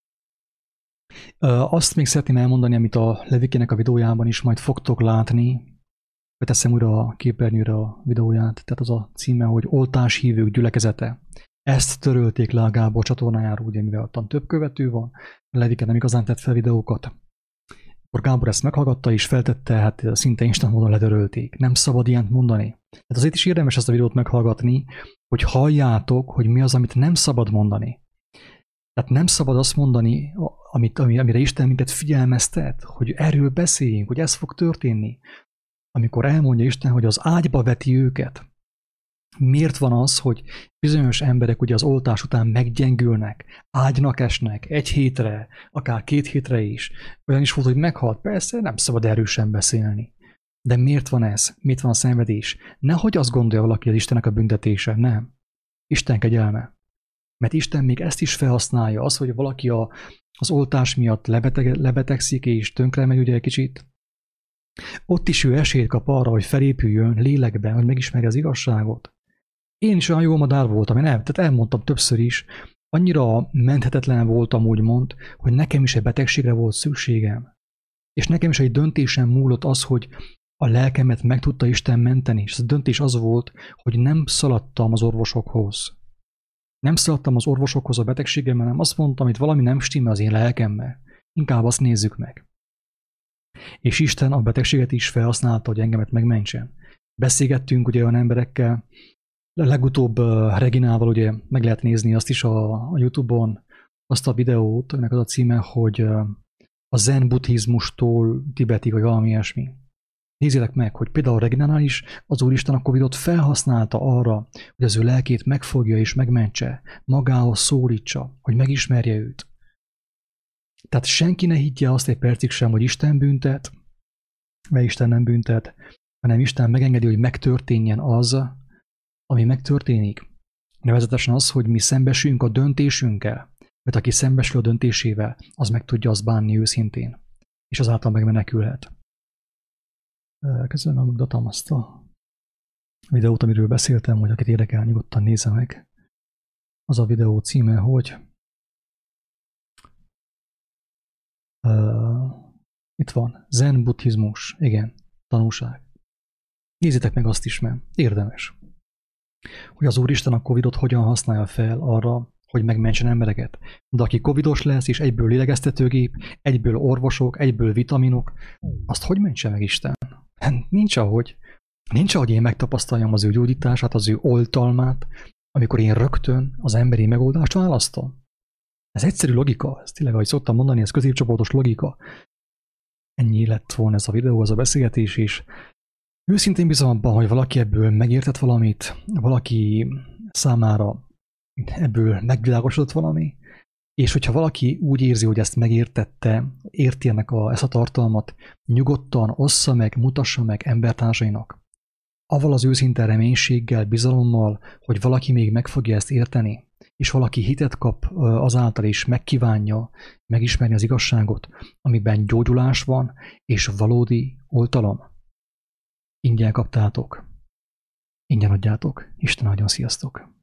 A: Azt még szeretném elmondani, amit a Levikének a videójában is majd fogtok látni. Beteszem újra a képernyőre a videóját, tehát az a címe, hogy Oltáshívők gyülekezete. Ezt törölték le a Gábor csatornájáról, ugye mivel ottan több követő van, a Levike nem igazán tett fel videókat. Akkor Gábor ezt meghallgatta és feltette, hát szinte instant módon letörölték. Nem szabad ilyent mondani. Tehát azért is érdemes ezt a videót meghallgatni, hogy halljátok, hogy mi az, amit nem szabad mondani. Tehát nem szabad azt mondani, amit, amire Isten minket figyelmeztet, hogy erről beszéljünk, hogy ez fog történni. Amikor elmondja Isten, hogy az ágyba veti őket. Miért van az, hogy bizonyos emberek ugye az oltás után meggyengülnek, ágynak esnek egy hétre, akár két hétre is. Olyan is volt, hogy meghalt. Persze, nem szabad erősen beszélni. De miért van ez? Miért van a szenvedés? Nehogy azt gondolja valaki, hogy Istennek a büntetése. Nem. Isten kegyelme. Mert Isten még ezt is felhasználja. Az, hogy valaki a, az oltás miatt lebeteg, lebetegszik és tönkre megy ugye egy kicsit. Ott is ő esélyt kap arra, hogy felépüljön lélekben, hogy megismerje az igazságot. Én is olyan jó madár voltam, én el, tehát elmondtam többször is, annyira menthetetlen voltam úgymond, hogy nekem is egy betegségre volt szükségem. És nekem is egy döntésem múlott az, hogy a lelkemet meg tudta Isten menteni, és ez a döntés az volt, hogy nem szaladtam az orvosokhoz. Nem szaladtam az orvosokhoz a betegségemmel, hanem azt mondtam, hogy valami nem stimmel az én lelkemmel. Inkább azt nézzük meg. És Isten a betegséget is felhasználta, hogy engemet megmentsen. Beszélgettünk ugye olyan emberekkel, legutóbb uh, Reginával ugye meg lehet nézni azt is a, a YouTube-on, azt a videót, aminek az a címe, hogy uh, a zen buddhizmustól Tibetig, vagy valami ilyesmi. Nézzétek meg, hogy például Reginánál is az Úristen a Covidot felhasználta arra, hogy az ő lelkét megfogja és megmentse, magához szólítsa, hogy megismerje őt. Tehát senki ne higgye azt egy percig sem, hogy Isten büntet, mert Isten nem büntet, hanem Isten megengedi, hogy megtörténjen az, ami megtörténik. Nevezetesen az, hogy mi szembesülünk a döntésünkkel, mert aki szembesül a döntésével, az meg tudja azt bánni őszintén, és azáltal megmenekülhet. Közben megmutatom azt a videót, amiről beszéltem, hogy akit érdekel, nyugodtan nézze meg. Az a videó címe, hogy uh, itt van, Zen buddhizmus, igen, tanúság. Nézzétek meg azt is, mert érdemes. Hogy az Úristen a Covidot hogyan használja fel arra, hogy megmentsen embereket. De aki covidos lesz, és egyből lélegeztetőgép, egyből orvosok, egyből vitaminok, azt hogy mentse meg Isten? Nincs ahogy. Nincs ahogy én megtapasztaljam az ő gyógyítását, az ő oltalmát, amikor én rögtön az emberi megoldást választom. Ez egyszerű logika, ez tényleg, ahogy szoktam mondani, ez középcsoportos logika. Ennyi lett volna ez a videó, ez a beszélgetés is. Őszintén bízom abban, hogy valaki ebből megértett valamit, valaki számára ebből megvilágosodott valami, és hogyha valaki úgy érzi, hogy ezt megértette, érti ennek a, ezt a tartalmat, nyugodtan ossza meg, mutassa meg embertársainak. Avval az őszinte reménységgel, bizalommal, hogy valaki még meg fogja ezt érteni, és valaki hitet kap azáltal is, megkívánja megismerni az igazságot, amiben gyógyulás van, és valódi oltalom. Ingyen kaptátok. Ingyen adjátok. Isten áldjon, sziasztok!